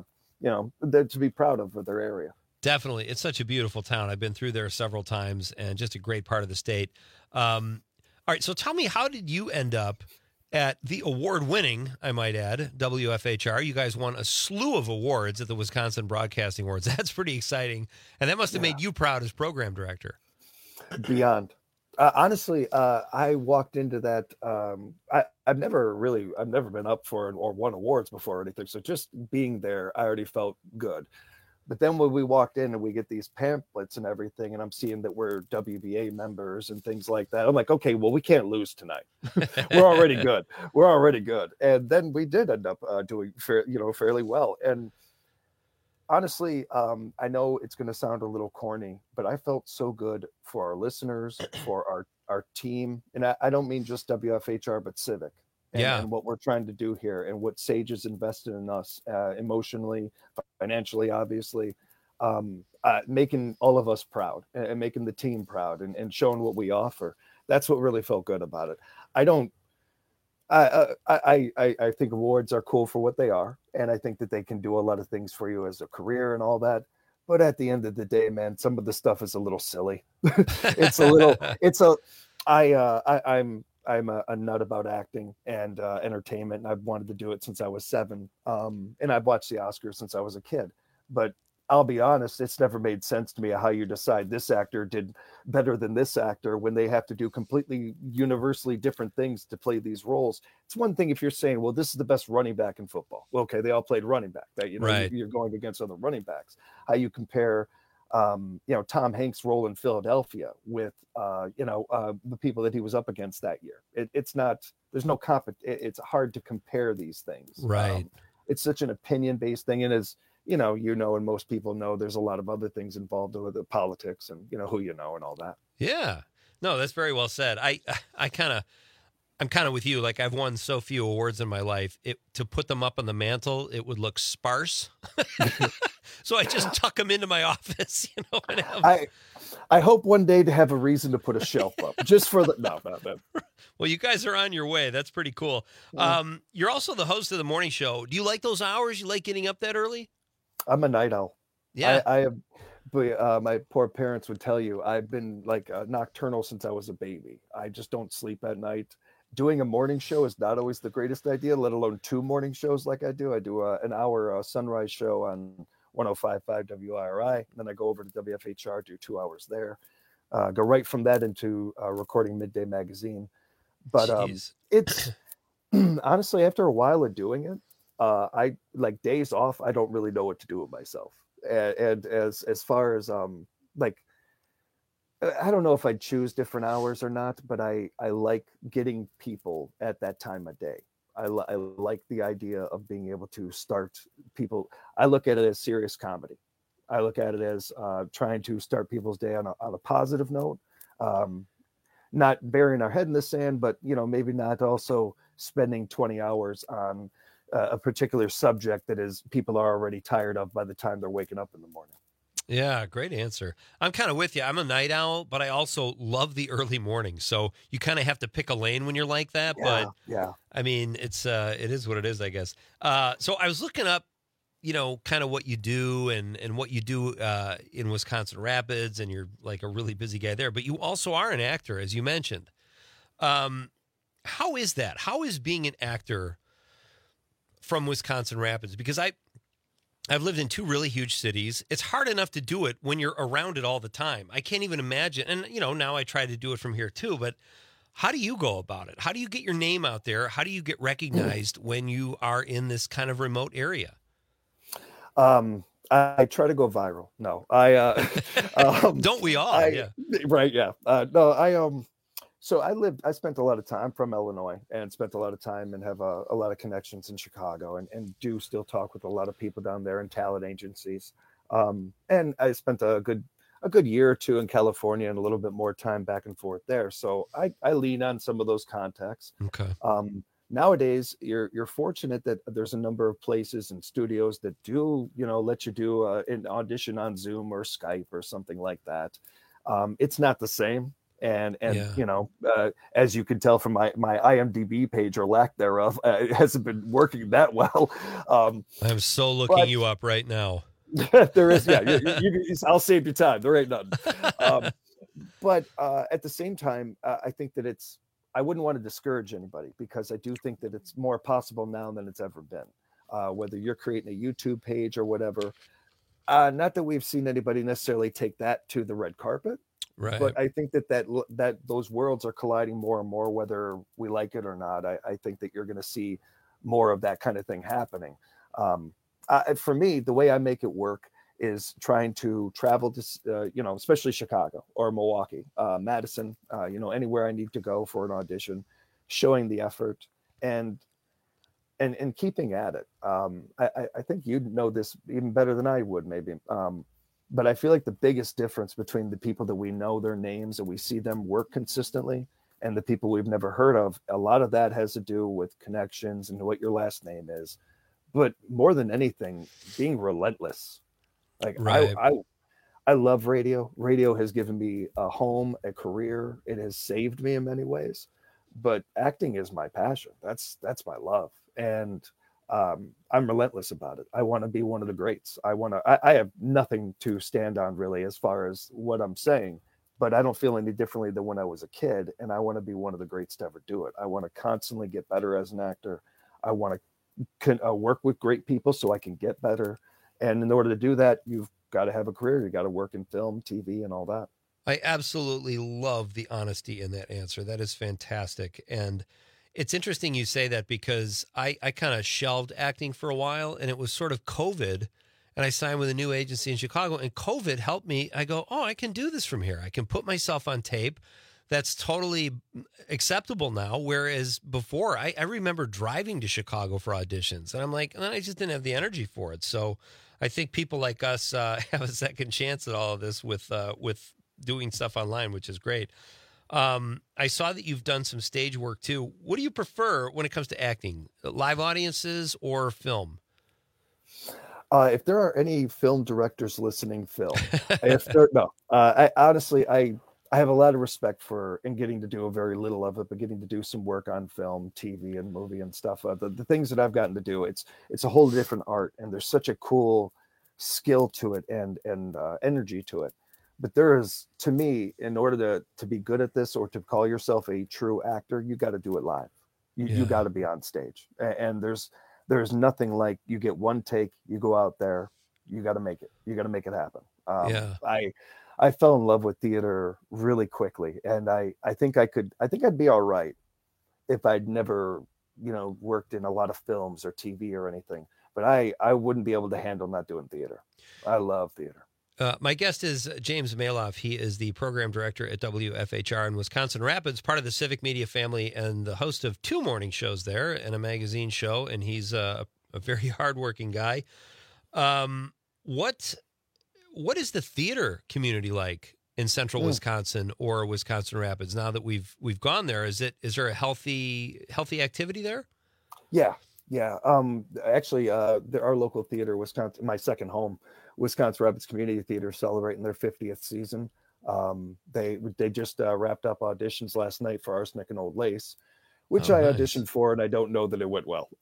to be proud of for their area. Definitely. It's such a beautiful town. I've been through there several times and just a great part of the state. All right. So tell me, how did you end up at the award-winning, I might add, WFHR? You guys won a slew of awards at the Wisconsin Broadcasting Awards. That's pretty exciting. And that must have made you proud as program director. Beyond. Honestly, I walked into that. I've never been up for or won awards before or anything. So just being there, I already felt good. But then when we walked in and we get these pamphlets and everything, and I'm seeing that we're WBA members and things like that, I'm like, okay, well, we can't lose tonight. We're already good. And then we did end up doing fairly well. And honestly, I know it's going to sound a little corny, but I felt so good for our listeners, for our team. And I don't mean just WFHR, but Civic. And what we're trying to do here and what Sage has invested in us emotionally, financially, obviously, making all of us proud and making the team proud and showing what we offer. That's what really felt good about it. I think awards are cool for what they are, and I think that they can do a lot of things for you as a career and all that. But at the end of the day, man, some of the stuff is a little silly. I'm a nut about acting and entertainment, and I've wanted to do it since I was 7. And I've watched the Oscars since I was a kid. But I'll be honest, it's never made sense to me how you decide this actor did better than this actor when they have to do completely universally different things to play these roles. It's one thing if you're saying, well, this is the best running back in football. Well, okay, they all played running back. That Right. You're going against other running backs. How you compare Tom Hanks' role in Philadelphia with the people that he was up against that year. It's not, there's no it's hard to compare these things. Right. It's such an opinion-based thing, and as and most people know, there's a lot of other things involved with the politics and who and all that. Yeah. No, that's very well said. I'm kind of with you. Like, I've won so few awards in my life. To put them up on the mantle, it would look sparse. So I just tuck them into my office, and I hope one day to have a reason to put a shelf up just for the no. Well, you guys are on your way. That's pretty cool. You're also the host of the morning show. Do you like those hours? You like getting up that early? I'm a night owl. Yeah. I have, but my poor parents would tell you I've been like nocturnal since I was a baby. I just don't sleep at night. Doing a morning show is not always the greatest idea, let alone 2 morning shows like I do. I do an hour sunrise show on 105.5 WIRI, and then I go over to WFHR, do 2 hours there. Go right from that into recording Midday Magazine. But it's honestly, after a while of doing it, I like days off. I don't really know what to do with myself. And as far as I don't know if I'd choose different hours or not, but I like getting people at that time of day. I like the idea of being able to start people. I look at it as serious comedy. I look at it as trying to start people's day on a positive note, not burying our head in the sand, but maybe not also spending 20 hours on a particular subject that is people are already tired of by the time they're waking up in the morning. Yeah, great answer. I'm kind of with you. I'm a night owl, but I also love the early morning. So you kind of have to pick a lane when you're like that. Yeah. I mean, it is what it is, I guess. So I was looking up, kind of what you do and what you do in Wisconsin Rapids, and you're like a really busy guy there. But you also are an actor, as you mentioned. How is that? How is being an actor from Wisconsin Rapids? Because I've lived in 2 really huge cities. It's hard enough to do it when you're around it all the time. I can't even imagine. And, now I try to do it from here too, but how do you go about it? How do you get your name out there? How do you get recognized when you are in this kind of remote area? I try to go viral. No, don't we all? Yeah. Right. Yeah. No, so I spent a lot of time from Illinois and spent a lot of time and have a lot of connections in Chicago and do still talk with a lot of people down there in talent agencies. And I spent a good year or 2 in California and a little bit more time back and forth there. So I lean on some of those contacts. Okay. Nowadays, you're fortunate that there's a number of places and studios that do, let you do an audition on Zoom or Skype or something like that. It's not the same. And yeah. As you can tell from my IMDb page or lack thereof, it hasn't been working that well. I'm so looking you up right now. There is, yeah. I'll save you time. There ain't nothing. But at the same time, I think that I wouldn't want to discourage anybody, because I do think that it's more possible now than it's ever been. Whether you're creating a YouTube page or whatever, not that we've seen anybody necessarily take that to the red carpet. Right. But I think that those worlds are colliding more and more, whether we like it or not. I think that you're going to see more of that kind of thing happening. For me, the way I make it work is trying to travel to, especially Chicago or Milwaukee, Madison, anywhere I need to go for an audition, showing the effort and keeping at it. I think you'd know this even better than I would, maybe. But I feel like the biggest difference between the people that we know their names and we see them work consistently and the people we've never heard of, a lot of that has to do with connections and what your last name is. But more than anything, being relentless. Like right. I love radio. Radio has given me a home, a career. It has saved me in many ways. but acting is my passion. That's my love. And I'm relentless about it. I want to be one of the greats. I have nothing to stand on really as far as what I'm saying, but I don't feel any differently than when I was a kid. And I want to be one of the greats to ever do it. I want to constantly get better as an actor. I want to work with great people so I can get better. And in order to do that, you've got to have a career. You got to work in film, TV, and all that. I absolutely love the honesty in that answer. That is fantastic. And it's interesting you say that, because I kind of shelved acting for a while, and it was sort of COVID, and I signed with a new agency in Chicago, and COVID helped me. I go, oh, I can do this from here. I can put myself on tape. That's totally acceptable now. Whereas before, I remember driving to Chicago for auditions, and I'm like, I just didn't have the energy for it. So I think people like us have a second chance at all of this with doing stuff online, which is great. I saw that you've done some stage work too. What do you prefer when it comes to acting, live audiences or film? If there are any film directors listening, Phil, I honestly have a lot of respect for, and getting to do a very little of it, but getting to do some work on film, TV, and movie and stuff. The things that I've gotten to do, it's a whole different art, and there's such a cool skill to it and energy to it. But there is, to me, in order to be good at this or to call yourself a true actor, you got to do it live. You got to be on stage, and there's nothing like you get one take, you go out there, you got to make it. You got to make it happen. I fell in love with theater really quickly, and I think I'd be all right if I'd never, worked in a lot of films or TV or anything. But I wouldn't be able to handle not doing theater. I love theater. My guest is James Maloff. He is the program director at WFHR in Wisconsin Rapids, part of the Civic Media family, and the host of 2 morning shows there and a magazine show. And he's a very hardworking guy. What is the theater community like in central Wisconsin or Wisconsin Rapids? Now that we've gone there, is there a healthy activity there? Yeah. Actually, our local theater, Wisconsin, my second home, Wisconsin Rapids Community Theater, celebrating their 50th season. They just wrapped up auditions last night for Arsenic and Old Lace, which I auditioned for, and I don't know that it went well,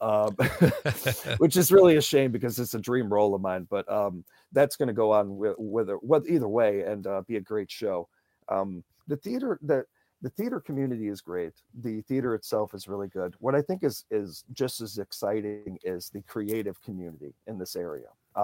which is really a shame because it's a dream role of mine. But that's going to go on with either way and be a great show. The theater community is great. The theater itself is really good. What I think is just as exciting is the creative community in this area,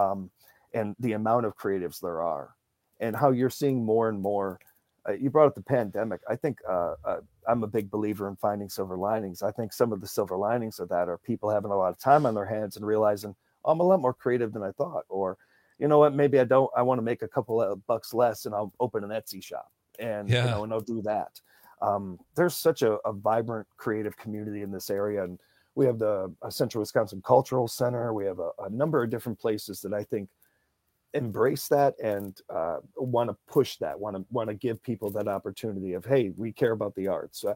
and the amount of creatives there are, and how you're seeing more and more. You brought up the pandemic. I think I'm a big believer in finding silver linings. I think some of the silver linings of that are people having a lot of time on their hands and realizing, oh, I'm a lot more creative than I thought. Or, you know what, maybe I want to make a couple of bucks less and I'll open an Etsy shop and, and I'll do that. There's such a vibrant creative community in this area. And we have the Central Wisconsin Cultural Center. We have a number of different places that I think embrace that and want to push that, want to give people that opportunity of, hey, we care about the arts.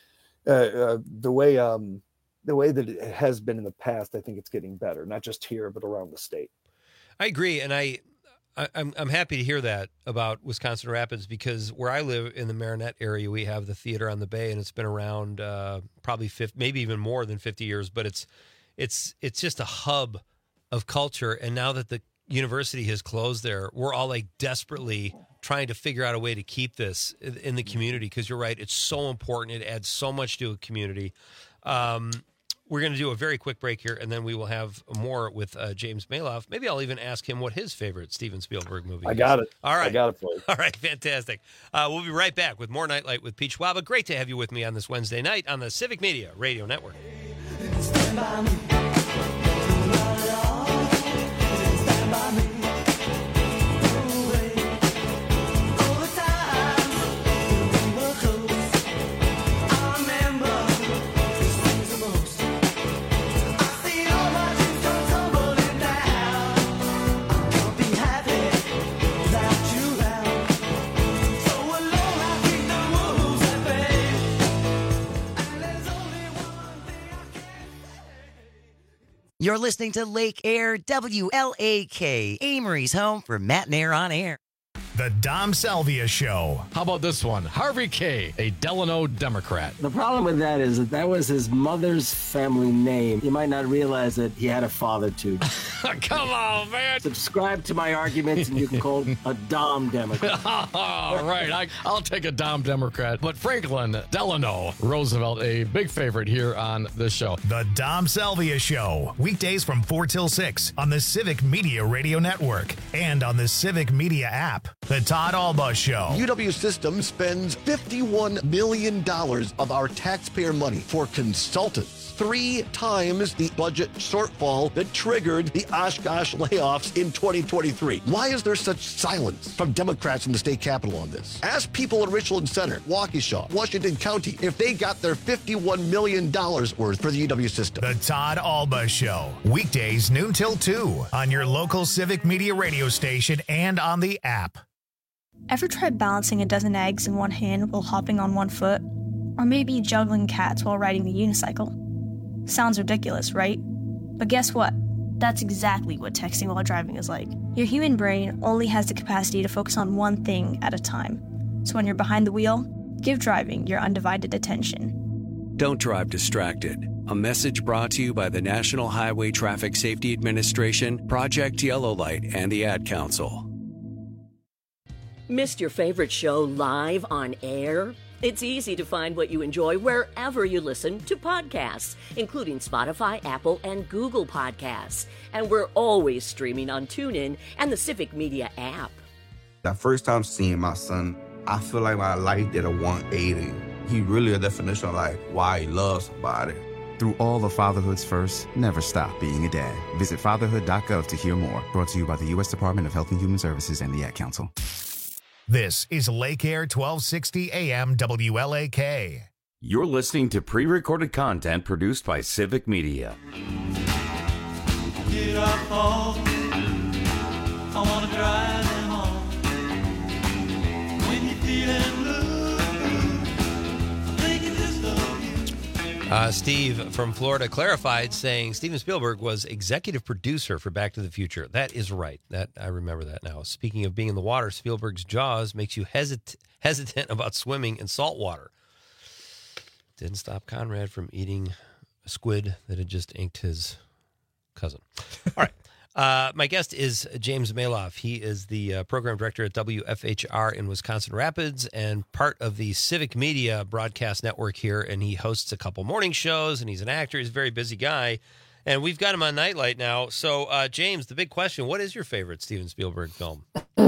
The way that it has been in the past, I think it's getting better, not just here, but around the state. I agree. And I'm happy to hear that about Wisconsin Rapids, because where I live in the Marinette area, we have the Theater on the Bay, and it's been around probably 50, maybe even more than 50 years, but it's just a hub of culture. And now that the university has closed there, we're all like desperately trying to figure out a way to keep this in the community, because you're right, it's so important. It adds so much to a community. We're going to do a very quick break here, and then we will have more with James Maloff. Maybe I'll even ask him what his favorite Steven Spielberg movie is. I got it. All right. I got it for you. All right, fantastic. We'll be right back with more Nightlight with Pete Schwaba. Great to have you with me on this Wednesday night on the Civic Media Radio Network. You're listening to Lake Air WLAK, Amory's home for Matt and Air on Air. The Dom Salvia Show. How about this one? Harvey K., a Delano Democrat. The problem with that is that was his mother's family name. You might not realize that he had a father, too. Come on, man. Subscribe to my arguments and you can call a Dom Democrat. All right, I'll take a Dom Democrat. But Franklin Delano Roosevelt, a big favorite here on this show. The Dom Salvia Show. Weekdays from 4 till 6 on the Civic Media Radio Network and on the Civic Media app. The Todd Alba Show. UW System spends $51 million of our taxpayer money for consultants. 3 times the budget shortfall that triggered the Oshkosh layoffs in 2023. Why is there such silence from Democrats in the state capitol on this? Ask people in Richland Center, Waukesha, Washington County, if they got their $51 million worth for the UW System. The Todd Alba Show. Weekdays noon till 2 on your local Civic Media radio station and on the app. Ever tried balancing a dozen eggs in one hand while hopping on one foot? Or maybe juggling cats while riding the unicycle? Sounds ridiculous, right? But guess what? That's exactly what texting while driving is like. Your human brain only has the capacity to focus on one thing at a time. So when you're behind the wheel, give driving your undivided attention. Don't drive distracted. A message brought to you by the National Highway Traffic Safety Administration, Project Yellow Light, and the Ad Council. Missed your favorite show live on air? It's easy to find what you enjoy wherever you listen to podcasts, including Spotify, Apple, and Google Podcasts. And we're always streaming on TuneIn and the Civic Media app. The first time seeing my son, I feel like my life did a 180. He really a definition of like why he loves somebody. Through all of fatherhood's firsts, never stop being a dad. Visit fatherhood.gov to hear more. Brought to you by the U.S. Department of Health and Human Services and the Ad Council. This is Lake Air 1260 AM WLAK. You're listening to pre-recorded content produced by Civic Media. Get up home. I want to drive them home. When you're feeling blue, I'm thinking just of you. Steve from Florida clarified, saying Steven Spielberg was executive producer for Back to the Future. That is right. That I remember that now. Speaking of being in the water, Spielberg's Jaws makes you hesitant about swimming in salt water. Didn't stop Conrad from eating a squid that had just inked his cousin. All right. My guest is James Maloff. He is the program director at WFHR in Wisconsin Rapids and part of the Civic Media broadcast network here, and he hosts a couple morning shows, and he's an actor. He's a very busy guy, and we've got him on Nightlight now. So, James, the big question, what is your favorite Steven Spielberg film?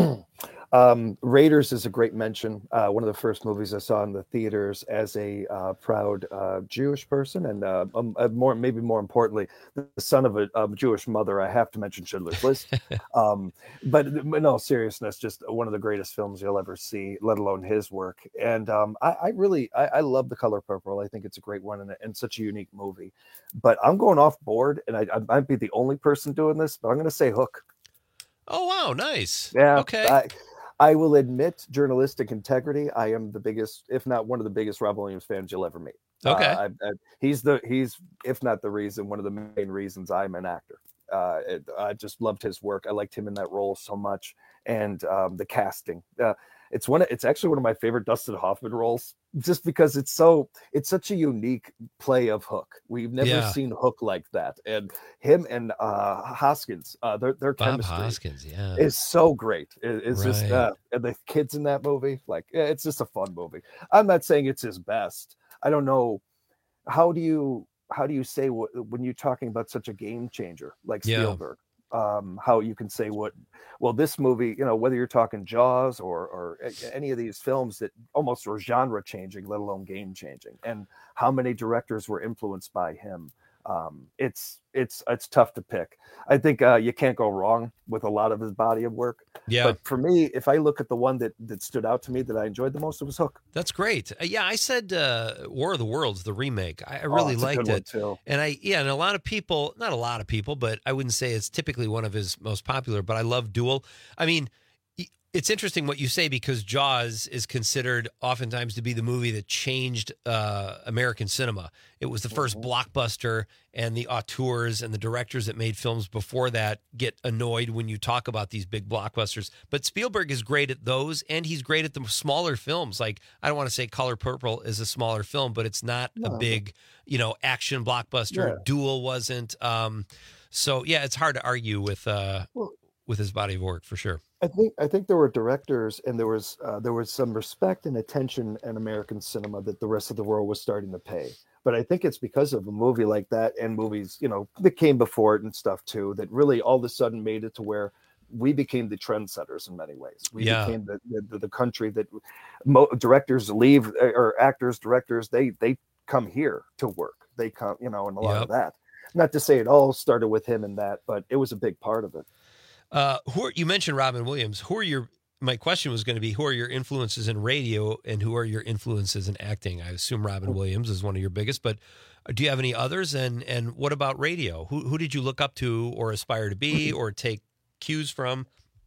Raiders is a great mention. One of the first movies I saw in the theaters as a proud Jewish person, and maybe more importantly, the son of a Jewish mother. I have to mention Schindler's List. But in all seriousness, just one of the greatest films you'll ever see, let alone his work. And I love The Color Purple. I think it's a great one and such a unique movie. But I'm going off board, and I might be the only person doing this, but I'm going to say Hook. Oh, wow. Nice. Yeah. Okay. I will admit journalistic integrity. I am the biggest, if not one of the biggest Rob Williams fans you'll ever meet. Okay. He's if not the reason, one of the main reasons I'm an actor. I just loved his work. I liked him in that role so much. And the casting, it's actually one of my favorite Dustin Hoffman roles, just because it's such a unique play of Hook. We've never seen Hook like that. And him and Hoskins, their chemistry Hoskins, is so great. It's just and the kids in that movie, it's just a fun movie. I'm not saying it's his best. I don't know. How do you say when you're talking about such a game changer like Spielberg? How you can say this movie, whether you're talking Jaws or any of these films that almost were genre changing, let alone game changing, and how many directors were influenced by him. It's tough to pick. I think you can't go wrong with a lot of his body of work. Yeah. But for me, if I look at the one that stood out to me that I enjoyed the most, it was Hook. That's great. I said War of the Worlds, the remake. I really liked it. Too. And and a lot of people, not a lot of people, but I wouldn't say it's typically one of his most popular, but I love Duel. I mean, It's interesting what you say, because Jaws is considered oftentimes to be the movie that changed American cinema. It was the first blockbuster, and the auteurs and the directors that made films before that get annoyed when you talk about these big blockbusters. But Spielberg is great at those, and he's great at the smaller films. Like, I don't want to say Color Purple is a smaller film, but it's not a big, action blockbuster. Yeah. Duel wasn't. So, yeah, it's hard to argue with his body of work, for sure. I think there were directors, and there was some respect and attention in American cinema that the rest of the world was starting to pay. But I think it's because of a movie like that, and movies, that came before it and stuff too, that really all of a sudden made it to where we became the trendsetters in many ways. We became the country that directors leave, or actors, directors, they come here to work. They come, and a lot of that. Not to say it all started with him and that, but it was a big part of it. You mentioned Robin Williams. My question was going to be, who are your influences in radio, and who are your influences in acting? I assume Robin Williams is one of your biggest, but do you have any others? And what about radio? Who did you look up to, or aspire to be, or take cues from?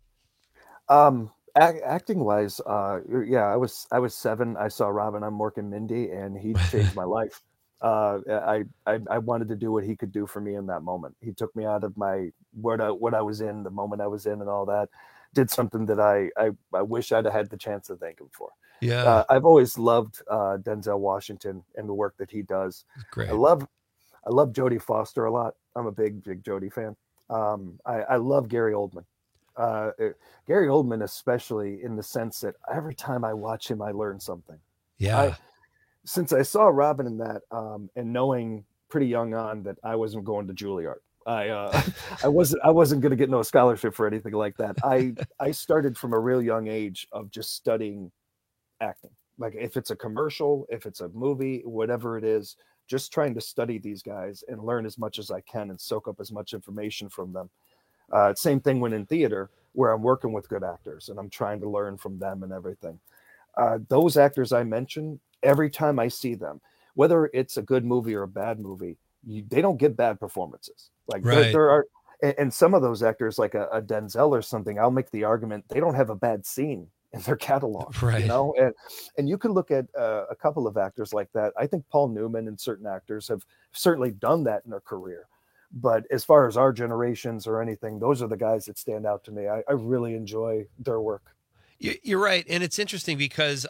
Acting wise, I was 7. I saw Robin on Mork and Mindy, and he changed my life. I wanted to do what he could do for me in that moment. He took me out of what I was in, the moment I was in, and all that. Did something that I wish I'd have had the chance to thank him for. Yeah, I've always loved Denzel Washington and the work that he does. Great. I love Jodie Foster a lot. I'm a big Jodie fan. I love Gary Oldman. Gary Oldman, especially in the sense that every time I watch him, I learn something. Yeah. Since I saw Robin in that, and knowing pretty young on that I wasn't going to Juilliard, I wasn't going to get no scholarship for anything like that. I started from a real young age of just studying acting. Like, if it's a commercial, if it's a movie, whatever it is, just trying to study these guys and learn as much as I can and soak up as much information from them. Same thing when in theater, where I'm working with good actors and I'm trying to learn from them and everything. Those actors I mentioned, every time I see them, whether it's a good movie or a bad movie, they don't get bad performances. Like, there are, and some of those actors, like a Denzel or something, I'll make the argument they don't have a bad scene in their catalog, right? And you can look at a couple of actors like that. I think Paul Newman and certain actors have certainly done that in their career. But as far as our generations or anything, those are the guys that stand out to me. I really enjoy their work. You're right, and it's interesting because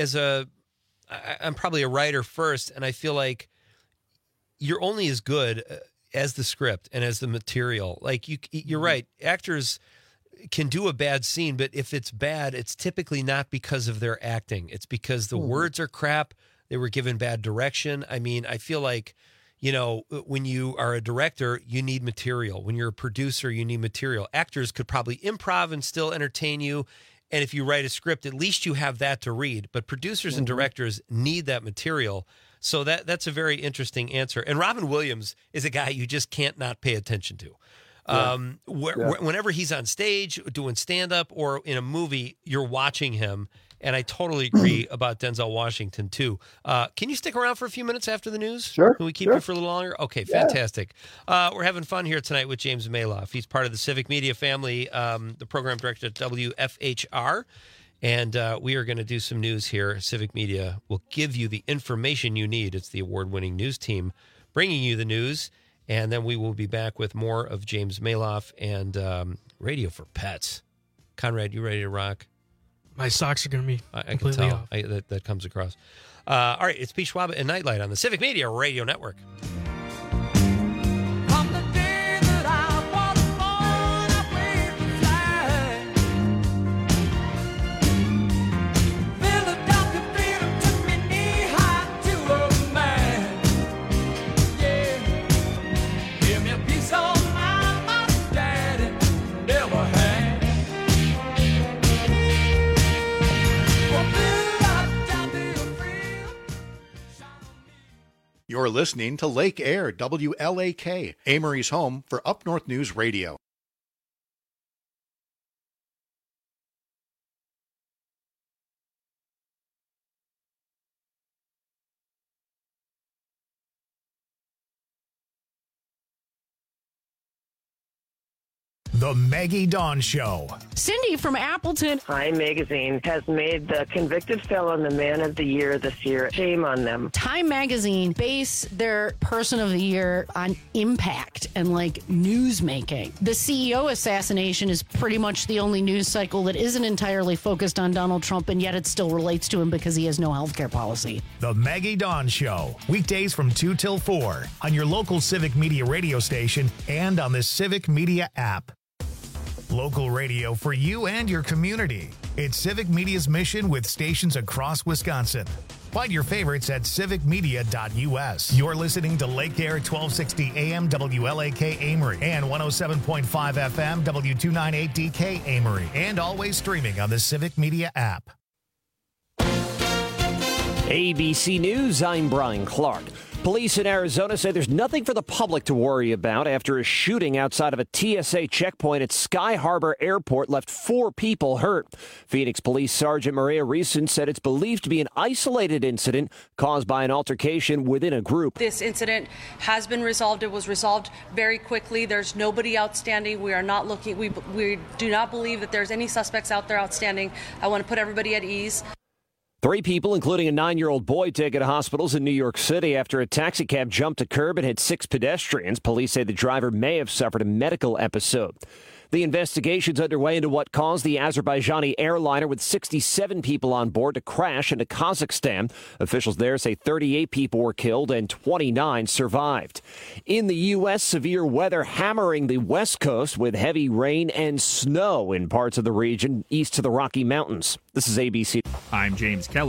I'm probably a writer first, and I feel like you're only as good as the script and as the material. Like, you're right. Actors can do a bad scene, but if it's bad, it's typically not because of their acting. It's because the words are crap. They were given bad direction. I mean, I feel like, when you are a director, you need material. When you're a producer, you need material. Actors could probably improv and still entertain you. And if you write a script, at least you have that to read. But producers and directors need that material. So that's a very interesting answer. And Robin Williams is a guy you just can't not pay attention to. Whenever he's on stage doing stand-up or in a movie, you're watching him. And I totally agree about Denzel Washington, too. Can you stick around for a few minutes after the news? Sure. Can we keep you for a little longer? Okay, fantastic. We're having fun here tonight with James Maloff. He's part of the Civic Media family, the program director at WFHR. And we are going to do some news here. Civic Media will give you the information you need. It's the award-winning news team bringing you the news. And then we will be back with more of James Maloff and Radio for Pets. Conrad, you ready to rock? My socks are going to be I can tell. That comes across. All right, it's Pete Schwab and Nightlight on the Civic Media Radio Network. You're listening to Lake Air, WLAK, Amory's home for Up North News Radio. The Maggie Dawn Show. Cindy from Appleton. Time Magazine has made the convicted felon the man of the year this year. Shame on them. Time Magazine base their person of the year on impact and like news making. The CEO assassination is pretty much the only news cycle that isn't entirely focused on Donald Trump, and yet it still relates to him because he has no health care policy. The Maggie Dawn Show. Weekdays from 2 till 4 on your local Civic Media radio station and on the Civic Media app. Local radio for you and your community. It's Civic Media's mission with stations across Wisconsin. Find your favorites at civicmedia.us. You're listening to Lake Air 1260 AM WLAK Amory and 107.5 FM W298DK Amory, and always streaming on the Civic Media app. ABC News, I'm Brian Clark. Police in Arizona say there's nothing for the public to worry about after a shooting outside of a TSA checkpoint at Sky Harbor Airport left 4 people hurt. Phoenix Police Sergeant Maria Reeson said it's believed to be an isolated incident caused by an altercation within a group. This incident has been resolved. It was resolved very quickly. There's nobody outstanding. We are not looking. We do not believe that there's any suspects out there outstanding. I want to put everybody at ease. 3 people, including a 9-year-old boy, taken to hospitals in New York City after a taxi cab jumped a curb and hit 6 pedestrians. Police say the driver may have suffered a medical episode. The investigation's underway into what caused the Azerbaijani airliner with 67 people on board to crash into Kazakhstan. Officials there say 38 people were killed and 29 survived. In the U.S., severe weather hammering the West Coast with heavy rain and snow in parts of the region east to the Rocky Mountains. This is ABC. I'm James Kelly.